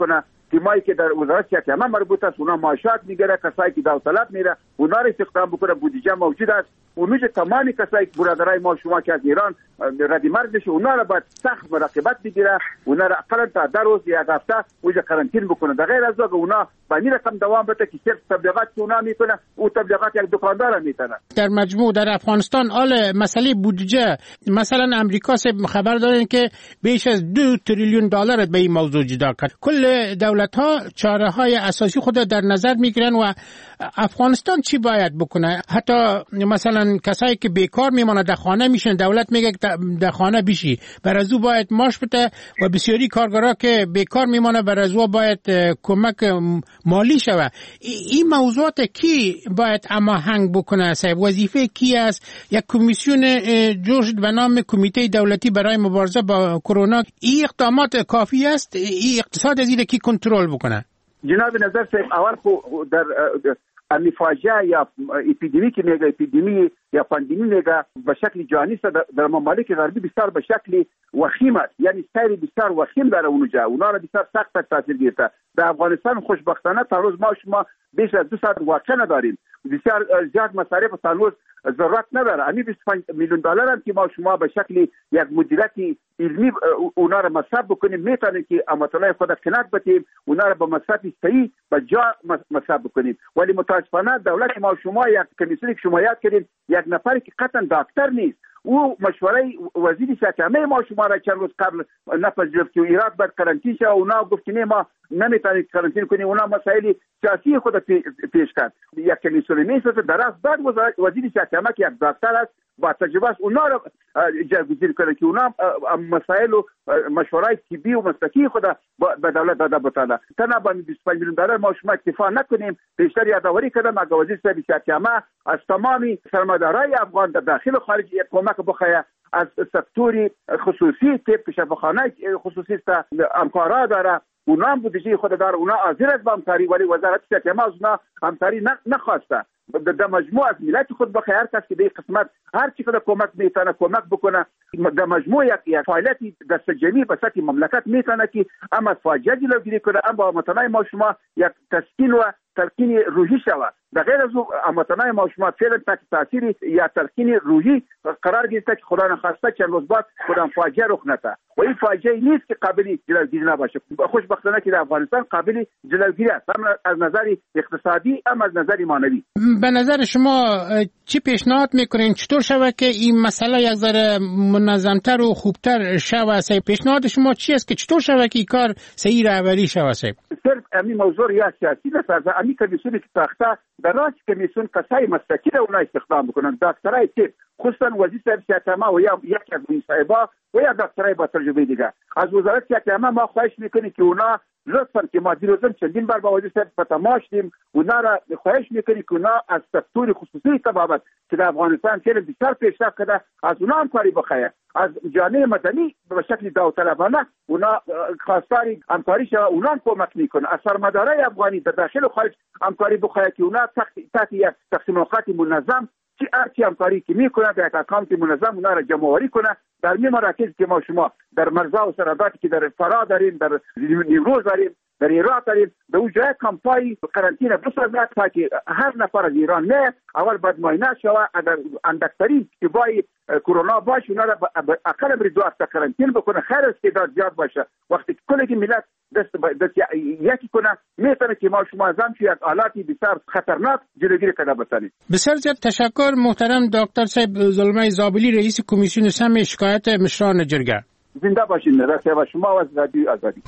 تیمایی که در وزارت صحت عامه مربوط است اونا معاشات میگیره، کسایی که داوطلب میره اونا رو استخدام بکنه، بودجه موجود است. اونجا تمامی کسایی که برادرای ما شما که از ایران ردی مرزش اونا رو باید سخت مراقبت بگیره، اونا رو اقلا تا 10 روز یا 1 هفته اونجا قرنطین بکنه. در غیر از اونا با این رقم دوام بده که صرف تبلیغات که اونا میکنه او تبلیغات یک دکاندار میتونه. در مجموع در افغانستان حال مسئله بودجه مثلا امریکا خبر دارن که بیش از 2 تریلیون دلار به این موضوع جدا کرد. کل دولت ها چاره های اساسی خود در نظر میگیرن و افغانستان چی باید بکنه؟ حتی مثلا کسایی که بیکار میمونه در خانه میشن، دولت میگه در خانه بشی، بر از او باید معاش بده و بسیاری کارگرا که بیکار میمونه بر از او باید کمک مالی شود. این موضوعات کی باید هماهنگ بکنه؟ وظیفه کی است؟ یک کمیسیون جوش به نام کمیته دولتی برای مبارزه با کرونا، این اقدامات کافی است؟ این اقتصاد از این کی کنترل بکنه؟ جناب نظر صاحب، اول در امی فاجعه یا اپیدمی که میگه اپیدمی یا پاندمی میگه به شکل جهانی در ممالک غربی بسیار به شکل وخیم است، یعنی سیر بسیار وخیم داره اونجا، اونا را بسیار سخت تاثیر گرفته. در افغانستان خوشبختانه تا روز ما شما بیش از 200 واقعه نداریم، بسیار زیاد مصارف تا روز ضرورت نداره. امی 25 میلیون دلار هم که ما شما به شکل یک مدیریت علمی اونا را مصرف بکنیم، میتونیم که امتنای خود قناعت بتیم، اونا را به مصرف صحیح به جا مصرف بکنیم. ولی متاسفانه دولت ما شما یک کمیسیونی که شما یاد کردین، یک نفری که قطعا دکتر نیست، او مشوره وزیر صحت عامه ما شما را چند روز قبل نپذیرفت که ایران باید قرنطین شه، اونا گفت که ما نمیتونید قرنطین کنیم، اونا مسائل سیاسی خود پیش کرد. یک کمیسیون نیست در از بعد وزیر صحت عامه که یک دکتر است با تجربه است، اونا را جایگزین کنه که اونا مسائل و مشورای طبی و مسلکی خود به دولت داده بتانه. تنها با 25 میلیون دلار ما شما اکتفا نکنیم. بیشتر یادآوری کردم اگه وزیر صحت عامه از تمامی سرمایه‌دارای افغان در داخل و خارج یک کمک بخواه، از سکتوری خصوصی که شفاخانه خصوصی است همکارا داره، اونا هم بودجه خود داره، اونا حاضر است به همکاری، ولی وزارت صحت عامه از اونا همکاری نخواسته. در مجموع از ملت خود بخیر هر کس که به قسمت هر چی که کمک میتونه کمک بکنه. در مجموع یک فعالیتی دست جمعی به سطح مملکت میتونه که اما فاجعه جلوگیری کنه، اما متنای ما شما یک تسکین و تلقین روحی شود. در غیر از متنای ما شما فعلا تحت تاثیر یا تلقین روحی قرار گرفته که خدا نخواسته چند روز بعد خدا فاجعه رخ نده و این فاجعه نیست که قابل جلوگیری نباشه. خوشبختانه که در افغانستان قابل جلوگیری است، هم از نظر اقتصادی هم از نظر معنوی. به نظر شما چی پیشنهاد میکنین چطور شود که این مسئله یک ذره منظمتر و خوبتر شود؟ پیشنهاد شما چی است که چطور شود که این کار صحیح رهبری شود؟ صرف همین موضوع یا سیاسی نسازه. همین کمیسیونی که تاخته در راست کمیسیون کسای مسلکی را اونا استخدام بکنن، دکترای تیپ خصوصا وزیر صحت عامه و یا یک از مصاحبه و یا دکترای با تجربه دیگه از وزارت صحت عامه ما خواهش میکنیم که اونا لطفاً که ما دیروزم چندین بار با وزیر صحت تماس داشتیم، اونا را خواهش میکنیم که اونا از سکتور خصوصی تبابت که در افغانستان خیلی بسیار پیشرفت کرده از اونا همکاری بخواهد، از جامعه مدنی به شکل داوطلبانه اونا خواستاری همکاری شود، اونا هم کمک میکنه. از سرمایه‌دارای افغانی در داخل و خارج همکاری بخواهد که اونا تحت یک تقسیم اوقات منظم چی همکاری که میکنه در یک اکانت منظم اونا را جمع‌آوری کنه. در می مراکز که ما شما در مرزا و سرحداتی که در فرا داریم، در نیمروز داریم، در ایران داریم، به اون جای کمپای قرنطینه بسازد تا که هر نفر از ایران نه اول باید معاینه شود، اگر اندکترین که بای کرونا باشه اونا را اقل بر 2 هفته قرنطین بکنه، خیر است که زیاد باشه. وقتی که کلی ملت دست یکی کنه میتونه که ما شما ازم که یک آلاتی بسیار خطرناک جلوگیری کنه بتانیم. بسیار زیاد تشکر محترم دکتر صاحب زلمه زابلی، رئیس کمیسیون سم شکایت مشران جرگه. زنده باشین. راسته و شما و رادیو آزادی.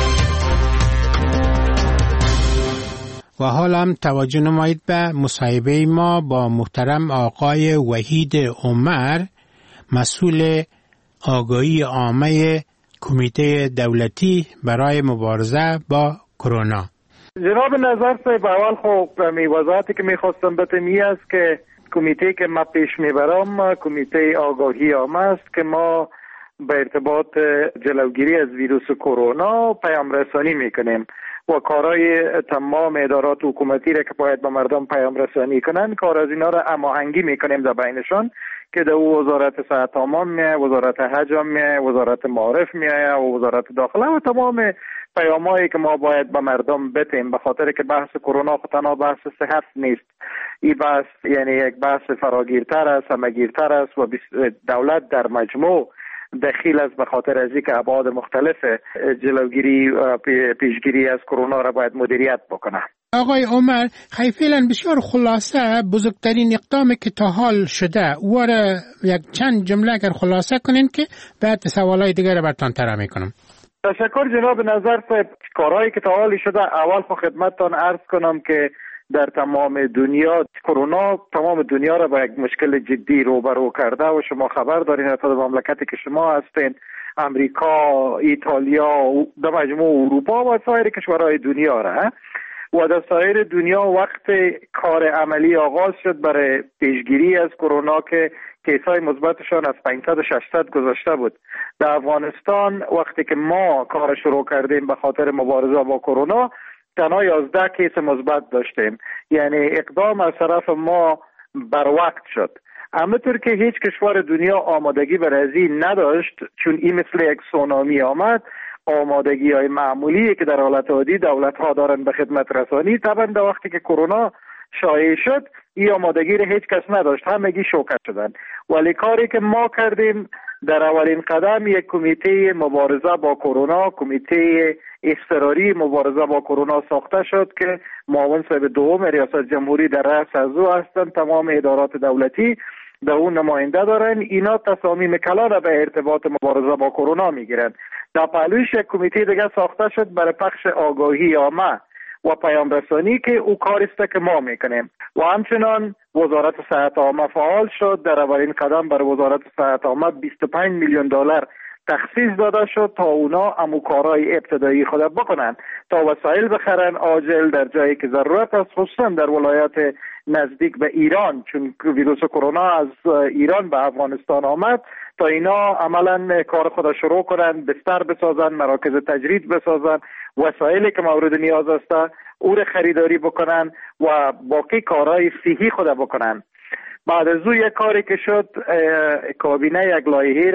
و حالا هم توجه نمایید به مصاحبه ما با محترم آقای وحید عمر، مسئول آگاهی عامه کمیته دولتی برای مبارزه با کرونا. جناب نظر صاحب، اول خب وضاحتی که میخواستم بتم این است که کمیته که ما پیش میبرم کمیته آگاهی عامه است که ما به ارتباط جلوگیری از ویروس کرونا پیام رسانی میکنیم و کارهای تمام ادارات حکومتی را که باید به مردم پیام رسانی کنند کار از اینا را هماهنگی میکنیم در بینشان که در وزارت صحت عامه میه، وزارت حج میه، وزارت معارف میه و وزارت داخله و تمام پیامایی که ما باید به مردم بتیم، به خاطر که بحث کرونا تنها بحث صحت نیست. این بحث یعنی یک بحث فراگیرتر است، همگیرتر است و دولت در مجموع دخیل است به خاطر از اینکه ابعاد مختلف جلوگیری و پیشگیری از کرونا را باید مدیریت بکنه. آقای عمر، فعلا بسیار خلاصه بزرگترین اقدامی که تا حال شده و یک چند جمله اگر خلاصه کنین که بعد سوالای دیگر را براتون طرح میکنم. تشکر جناب نظر صاحب. کارهایی که تا حال شده، اول خدمتتان عرض کنم که در تمام دنیا کرونا تمام دنیا را با یک مشکل جدی روبرو کرده و شما خبر دارین حتی در مملکتی که شما هستین، امریکا، ایتالیا، در مجموع اروپا و سایر کشورهای دنیا را و در سایر دنیا وقت کار عملی آغاز شد برای پیشگیری از کرونا که کیسای مثبتشان از 500-600 گذشته بود. در افغانستان وقتی که ما کار شروع کردیم به خاطر مبارزه با کرونا تنها 11 کیس مثبت داشتیم، یعنی اقدام از طرف ما بر وقت شد. همونطور که هیچ کشور دنیا آمادگی برای نداشت، چون این مثل یک سونامی آمد، آمادگی های معمولی که در حالت عادی دولت ها دارن به خدمت رسانی، طبعا در وقتی که کرونا شایع شد این آمادگی را هیچ کس نداشت، همگی شوکه شدن. ولی کاری که ما کردیم در اولین قدم یک کمیته مبارزه با کرونا، کمیته اضطراری مبارزه با کرونا ساخته شد که معاون صاحب دوم ریاست جمهوری در رأس از او هستند، تمام ادارات دولتی در اون نماینده دارن. اینا تصامیم کلان به ارتباط مبارزه با کرونا میگیرن. در پهلوش یک کمیته دیگه ساخته شد برای پخش آگاهی عامه و پیام رسانی که او کاری است که ما میکنیم و همچنان وزارت صحت عامه فعال شد. در اولین قدم برای وزارت صحت عامه 25 میلیون دلار تخصیص داده شد تا اونا اموکارهای ابتدایی خود بکنن، تا وسایل بخرن عاجل در جایی که ضرورت است، خصوصا در ولایات نزدیک به ایران، چون ویروس کرونا از ایران به افغانستان آمد، تا اینا عملا کار خود شروع کنن، بستر بسازن، مراکز تجرید بسازن، وسایلی که مورد نیاز است او را خریداری بکنن و باقی کارهای صحی خود بکنن. بعد از او یک کاری که شد، کابینه یک لایحه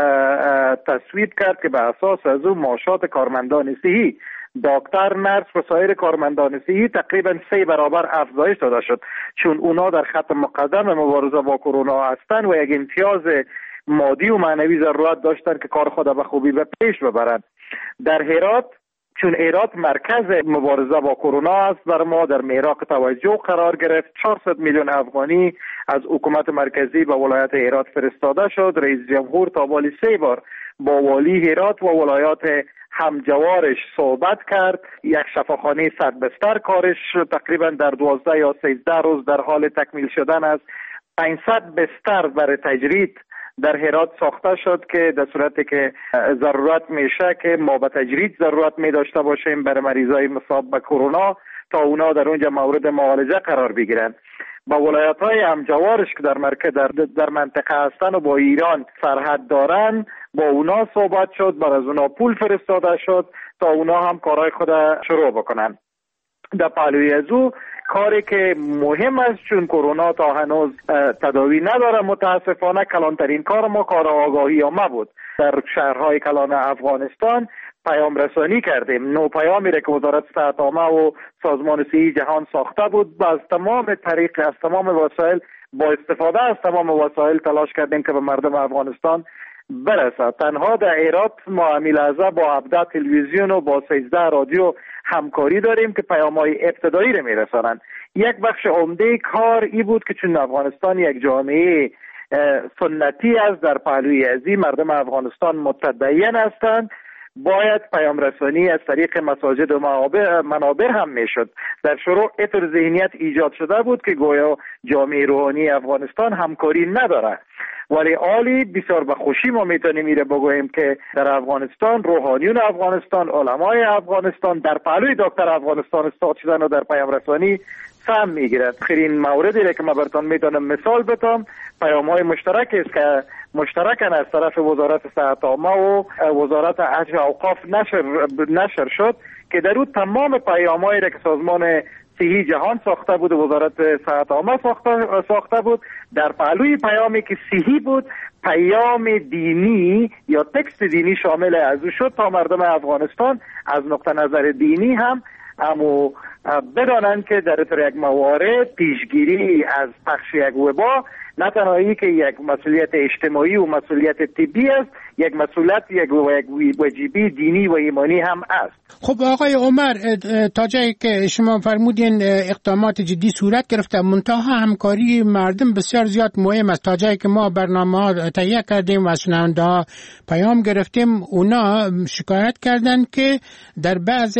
را تصویب کرد که به اساس از او معاشات کارمندان صحی، دکتر، نرس و سایر کارمندان صحی تقریبا 3 برابر افزایش داده شد، چون اونا در خط مقدم مبارزه با کرونا هستند و یک امتیاز مادی و معنوی ضرورت داشتن که کار خود به خوبی به پیش ببرند. در هرات، چون هرات مرکز مبارزه با کرونا است، بر ما در میراق توجه قرار گرفت. 400 میلیون افغانی از حکومت مرکزی به ولایت هرات فرستاده شد. رئیس جمهور تا بالی 3 بار با والی هرات و ولایات همجوارش صحبت کرد. یک شفاخانه 100 بستر کارش تقریبا در 12 یا 13 روز در حال تکمیل شدن است. 500 بستر برای تجرید در هرات ساخته شد که در صورتی که ضرورت میشه که ما به تجرید ضرورت می داشته باشیم برای مریضای مصاب به کرونا تا اونا در اونجا مورد معالجه قرار بگیرن. با ولایت‌های همجوارش که در منطقه هستن و با ایران سرحد دارن، با اونا صحبت شد، بر از اونا پول فرستاده شد تا اونا هم کارهای خود شروع بکنن. در پهلوی از او کاری که مهم است، چون کرونا تا هنوز تداوی نداره متاسفانه، کلانترین کار ما کار آگاهی عامه بود. در شهرهای کلان افغانستان پیام رسانی کردیم. نو پیامی را که وزارت صحت عامه و سازمان صحی جهان ساخته بود، از تمام طریق، از تمام وسایل، با استفاده از تمام وسایل تلاش کردیم که به مردم افغانستان برسد. تنها در هرات ما امیلازه با 17 تلویزیون و با 13 رادیو همکاری داریم که پیام‌های ابتدایی رو میرسانند. یک بخش عمده کار ای بود که چون افغانستان یک جامعه سنتی است، در پهلوی ازی مردم افغانستان متدین هستند، باید پیام رسانی از طریق مساجد و منابر هم میشد. در شروع اطر ذهنیت ایجاد شده بود که گویا جامعه روحانی افغانستان همکاری نداره، ولی عالی بسیار به خوشی ما میتونیم میره بگوییم که در افغانستان روحانیون افغانستان، علمای افغانستان در پهلوی دکتر افغانستان استاد شدن و در پیام رسانی سهم میگیرد. خیرین موردی که من براتون میتونم مثال بتم، پیام‌های مشترکی است که مشترکاً از طرف وزارت صحت عامه و وزارت حج و اوقاف نشر شد که در اون تمام پیام‌هایی که سازمان صحی جهان ساخته بود، وزارت صحت عامه ساخته بود. در پهلوی پیامی که صحی بود، پیام دینی یا تکست دینی شامل از او شد تا مردم افغانستان از نقطه نظر دینی هم اما بدانند که در طور یک موارد پیشگیری از پخش یک وبا نه تنهایی که یک مسئولیت اجتماعی و مسئولیت طبی است، یک مسئولیت یک واجبی دینی و ایمانی هم است. خب آقای عمر، تا جایی که شما فرمودین اقدامات جدی صورت گرفته، منتها همکاری مردم بسیار زیاد مهم است. تا جایی که ما برنامه‌ها تهیه کردیم و از شنونده‌ها پیام گرفتیم، اونا شکایت کردن که در بعض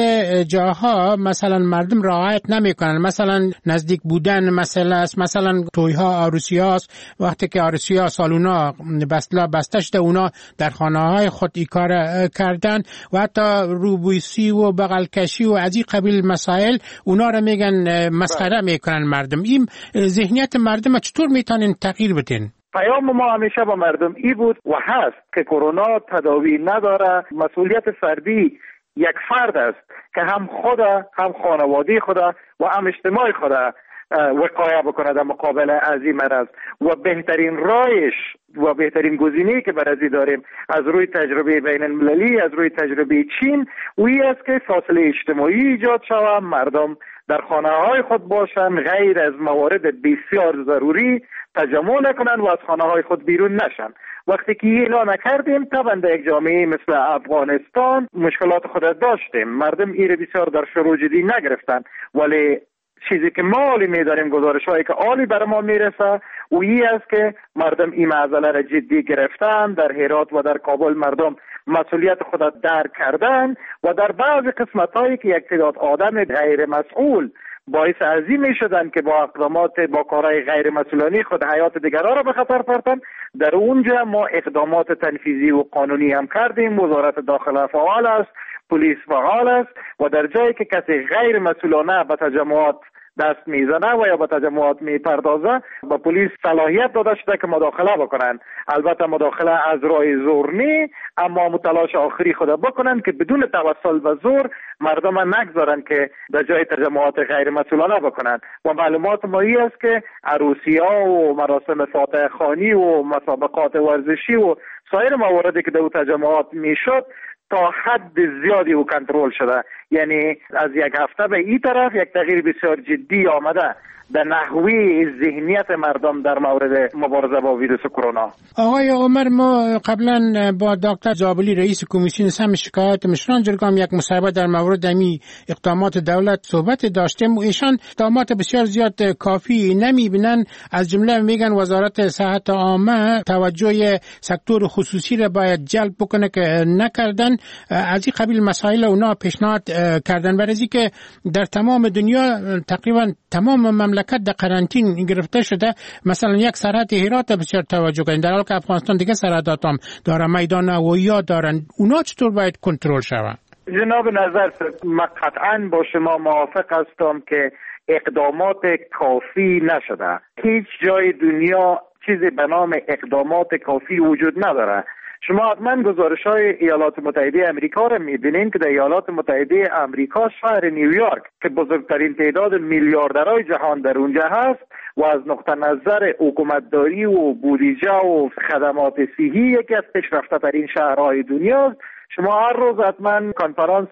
جاها مثلا مردم رعایت نمی‌کنن، مثلا نزدیک بودن مسئله است، مثلا توی‌ها، عروسی‌ها، وقتی که عروسی‌ها سالونا بسته شده، اونا در خانه‌های خود این کار کردن و حتی روبویسی و بغلکشی و از این قبیل مسائل اونا را میگن مسخره میکنن مردم. این ذهنیت مردم چطور میتونین تغییر بدین؟ پیام ما همیشه با مردم ای بود و هست که کرونا تداوی نداره. مسئولیت فردی یک فرد است که هم خدا، هم خانواده خدا و هم اجتماع خدا وقایه بکنه در مقابل از این مرض. و بهترین رایش و بهترین گزینه‌ای که برای داریم از روی تجربه بین المللی، از روی تجربه چین، وی است که فاصله اجتماعی ایجاد شود، مردم در خانه‌های خود باشند، غیر از موارد بسیار ضروری تجمع نکنند و از خانه‌های خود بیرون نشن. وقتی که اینا نکردیم، طبعا در یک جامعه مثل افغانستان مشکلات خود داشتیم. مردم ایره بسیار در شروع جدی نگرفتن، ولی چیزی که ما عالی می‌داریم، گزارش‌هایی که عالی برای ما میرسه و این است که مردم این معضله را جدی گرفتن. در هرات و در کابل مردم مسئولیت خود درک کردن و در بعض قسمت‌هایی که یک تعداد آدم غیر مسئول باعث عظیمی شدن که با اقدامات، با کارهای غیر مسئولانه خود حیات دیگران را به خطر پرتن، در اونجا ما اقدامات تنفیذی و قانونی هم کردیم. وزارت داخله فعال است، پلیس فعال است و در جایی که کسی غیر مسئولانه به تجمعات دست میزنه و یا به تجمعات میپردازه، با پلیس صلاحیت داده شده که مداخله بکنن. البته مداخله از راه زور نی، اما متلاش آخری خود بکنن که بدون توسل و زور مردم نگذارن که در جای تجمعات غیر مسئولانه بکنن. و معلومات ما این است که عروسی‌ها و مراسم فاتحه خوانی و مسابقات ورزشی و سایر مواردی که در تجمعات میشد تا حد زیادی و کنترل شده. یعنی از یک هفته به این طرف یک تغییر بسیار جدی آمده در نحوه ذهنیت مردم در مورد مبارزه با ویروس کرونا. آقای عمر، ما قبلا با دکتر زابلی رئیس کمیسیون سم شکایت مشران جرگام یک مصاحبه در مورد امی اقدامات دولت صحبت داشتیم و ایشان اقدامات بسیار زیاد کافی نمیبینن. از جمله میگن وزارت صحت عامه توجه سکتور خصوصی را باید جلب بکنه که نکردن. از این قبیل مسائل اونا پیشنهاد کردن، برای که در تمام دنیا تقریبا تمام مملکت در قرنطین گرفته شده. مثلا یک سرحد هرات بسیار توجه کردن، در حالی که افغانستان دیگه سرحدات هم داره، میدان هوایی دارن. اونا چطور باید کنترل شود؟ جناب نظر، من قطعا با شما موافق هستم که اقدامات کافی نشده. هیچ جای دنیا چیزی به نام اقدامات کافی وجود نداره. شما حتما گزارش‌های ایالات متحده آمریکا را می‌بینید که در ایالات متحده آمریکا شهر نیویورک که بزرگترین تعداد میلیاردرهای جهان در اونجا هست و از نقطه نظر حکومتداری و بودجه و خدمات صحی یکی از پیشرفته‌ترین شهرهای دنیاست. شما هر روز حتما کنفرانس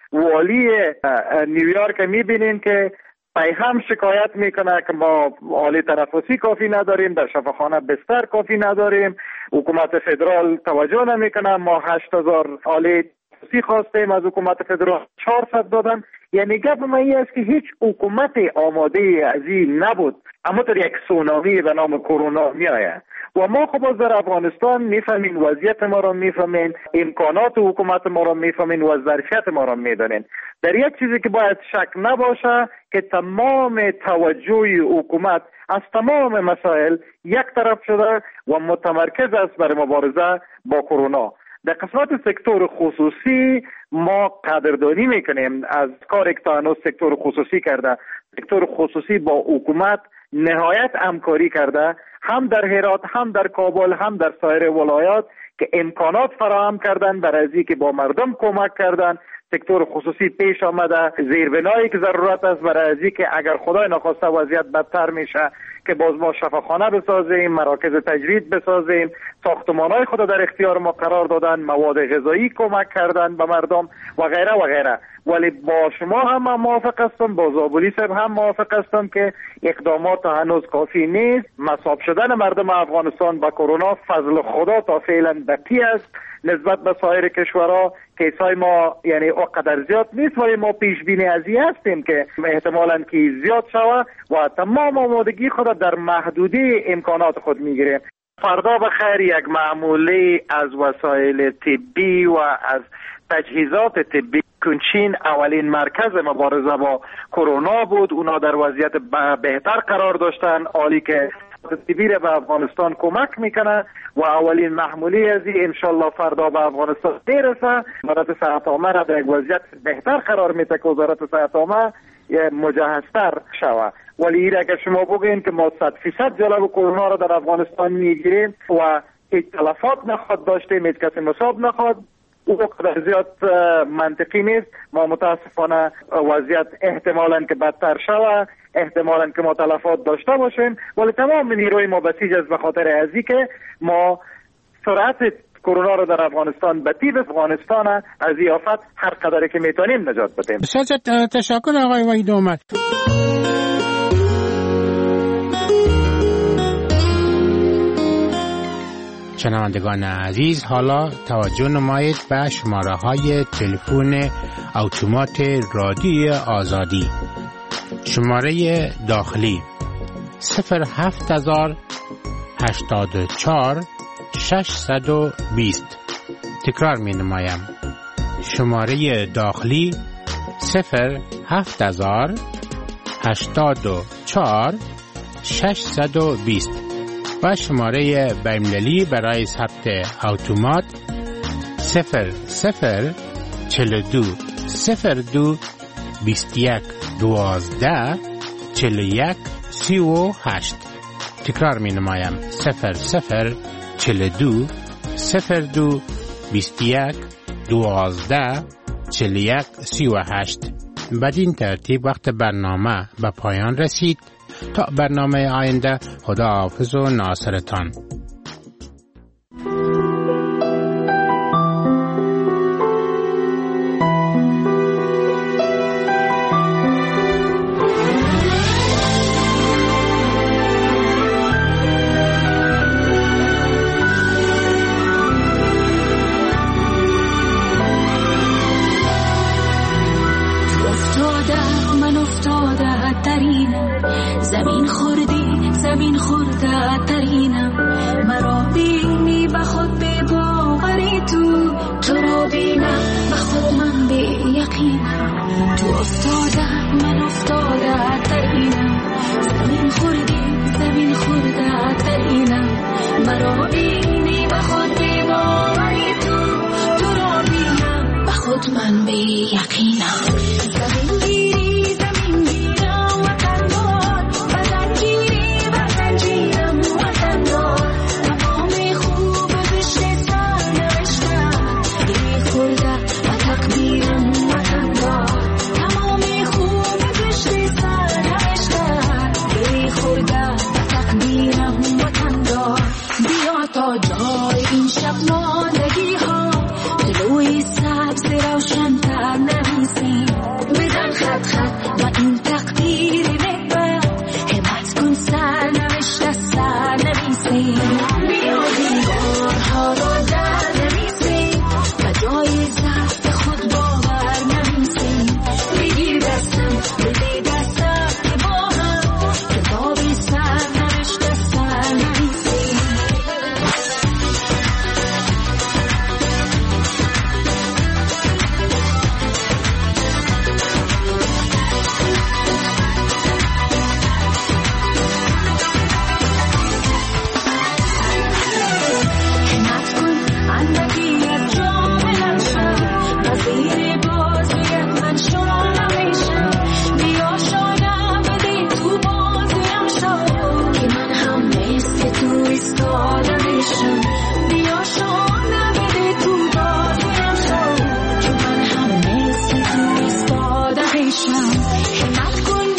والی نیویورک می‌بینید که هم شکایت میکنه که ما آله تنفسی کافی نداریم، در شفاخانه بستر کافی نداریم، حکومت فدرال توجه نمیکنه، ما 8000 آله تنفسی خواستیم از حکومت فدرال 400 دادن. یعنی گپ ما این است که هیچ حکومت آماده از این نبود، اما در یک سونامی به نام کرونا میآید و ما خب در افغانستان میفهمین وضعیت ما را، میفهمین امکانات حکومت ما را، میفهمین و ظرفیت ما را میدانین. در یک چیزی که باید شک نباشه که تمام توجه حکومت از تمام مسائل یک طرف شده و متمرکز است برای مبارزه با کرونا. در قسمت سکتور خصوصی ما قدردانی میکنیم از کاری که تا هنوز سکتور خصوصی کرده. سکتور خصوصی با حکومت نهایت همکاری کرده، هم در هرات، هم در کابل، هم در سایر ولایات که امکانات فراهم کردن برای از اینکه با مردم کمک کردن سکتور خصوصی پیش آمده، زیربنایی که ضرورت است برای ازی که اگر خدای نخواسته وضعیت بدتر میشه که باز ما شفاخانه بسازیم، مراکز تجوید بسازیم، ساختمان‌های خود در اختیار ما قرار دادن، مواد غذایی کمک کردن به مردم و غیره و غیره. ولی با شما هم موافق هستم، با زابولی صاحب هم موافق هستم که اقدامات هنوز کافی نیست. مصاب شدن مردم افغانستان با کرونا فضل خدا تا فعلا بقی است نسبت به سایر کشورها. کیسای ما یعنی اونقدر زیاد نیست، ولی ما پیش بینی ازی هستیم که احتمالاً که زیاد شود و تمام آمادگی خود در محدوده امکانات خود میگیریم. فردا بخیر یک معمولی از وسایل طبی و از تجهیزات طبی کنچین اولین مرکز مبارزه با کرونا بود. اونا در وضعیت بهتر قرار داشتن، حالی که طبی به افغانستان کمک میکنه و اولین محمولی ازی انشالله فردا به افغانستان میرسه. وزارت صحت عامه را در یک وضعیت بهتر قرار میده که وزارت صحت عامه مجهزتر شود. ولی این اگر شما بگین که ما 100% جلو کرونا را در افغانستان میگیریم و هیچ تلفات نخواد داشتیم، هیچ کسی مصاب نخواد، او قدر زیاد منطقی نیست. ما متاسفانه وضعیت احتمالاً که بدتر شود، احتمالاً که ما تلفات داشته باشیم، ولی تمام نیروی ما بسیج است به خاطر ازی که ما سرعت کرونا رو در افغانستان به تیب افغانستان از این آفت هر قدری که میتونیم نجات بدیم. بسیار تشکر آقای وحید اومد. شنوندگان عزیز، حالا توجه نمایید به شماره های تلفن اتومات رادیوی آزادی. شماره داخلی 07084 620. تکرار می نمایم. شماره داخلی 07084 620 و شماره بین‌المللی برای ثبت اتومات 0042 02 21 12 41 38. تکرار می نمایم 0042 02 21 12 41 38. بدین ترتیب وقت برنامه به پایان رسید. تا برنامه آینده، خدا حافظ و ناصرتان. زمین خورده ترینم، مرا بینی به خود به باوری تو را بینم به خود من به یقینم. تو افتاده من افتاده ترینم، زمین خورده ترینم، مرا بینی به خود به باوری تو را بینم به خود من به یقینم. زمین گیری همت کن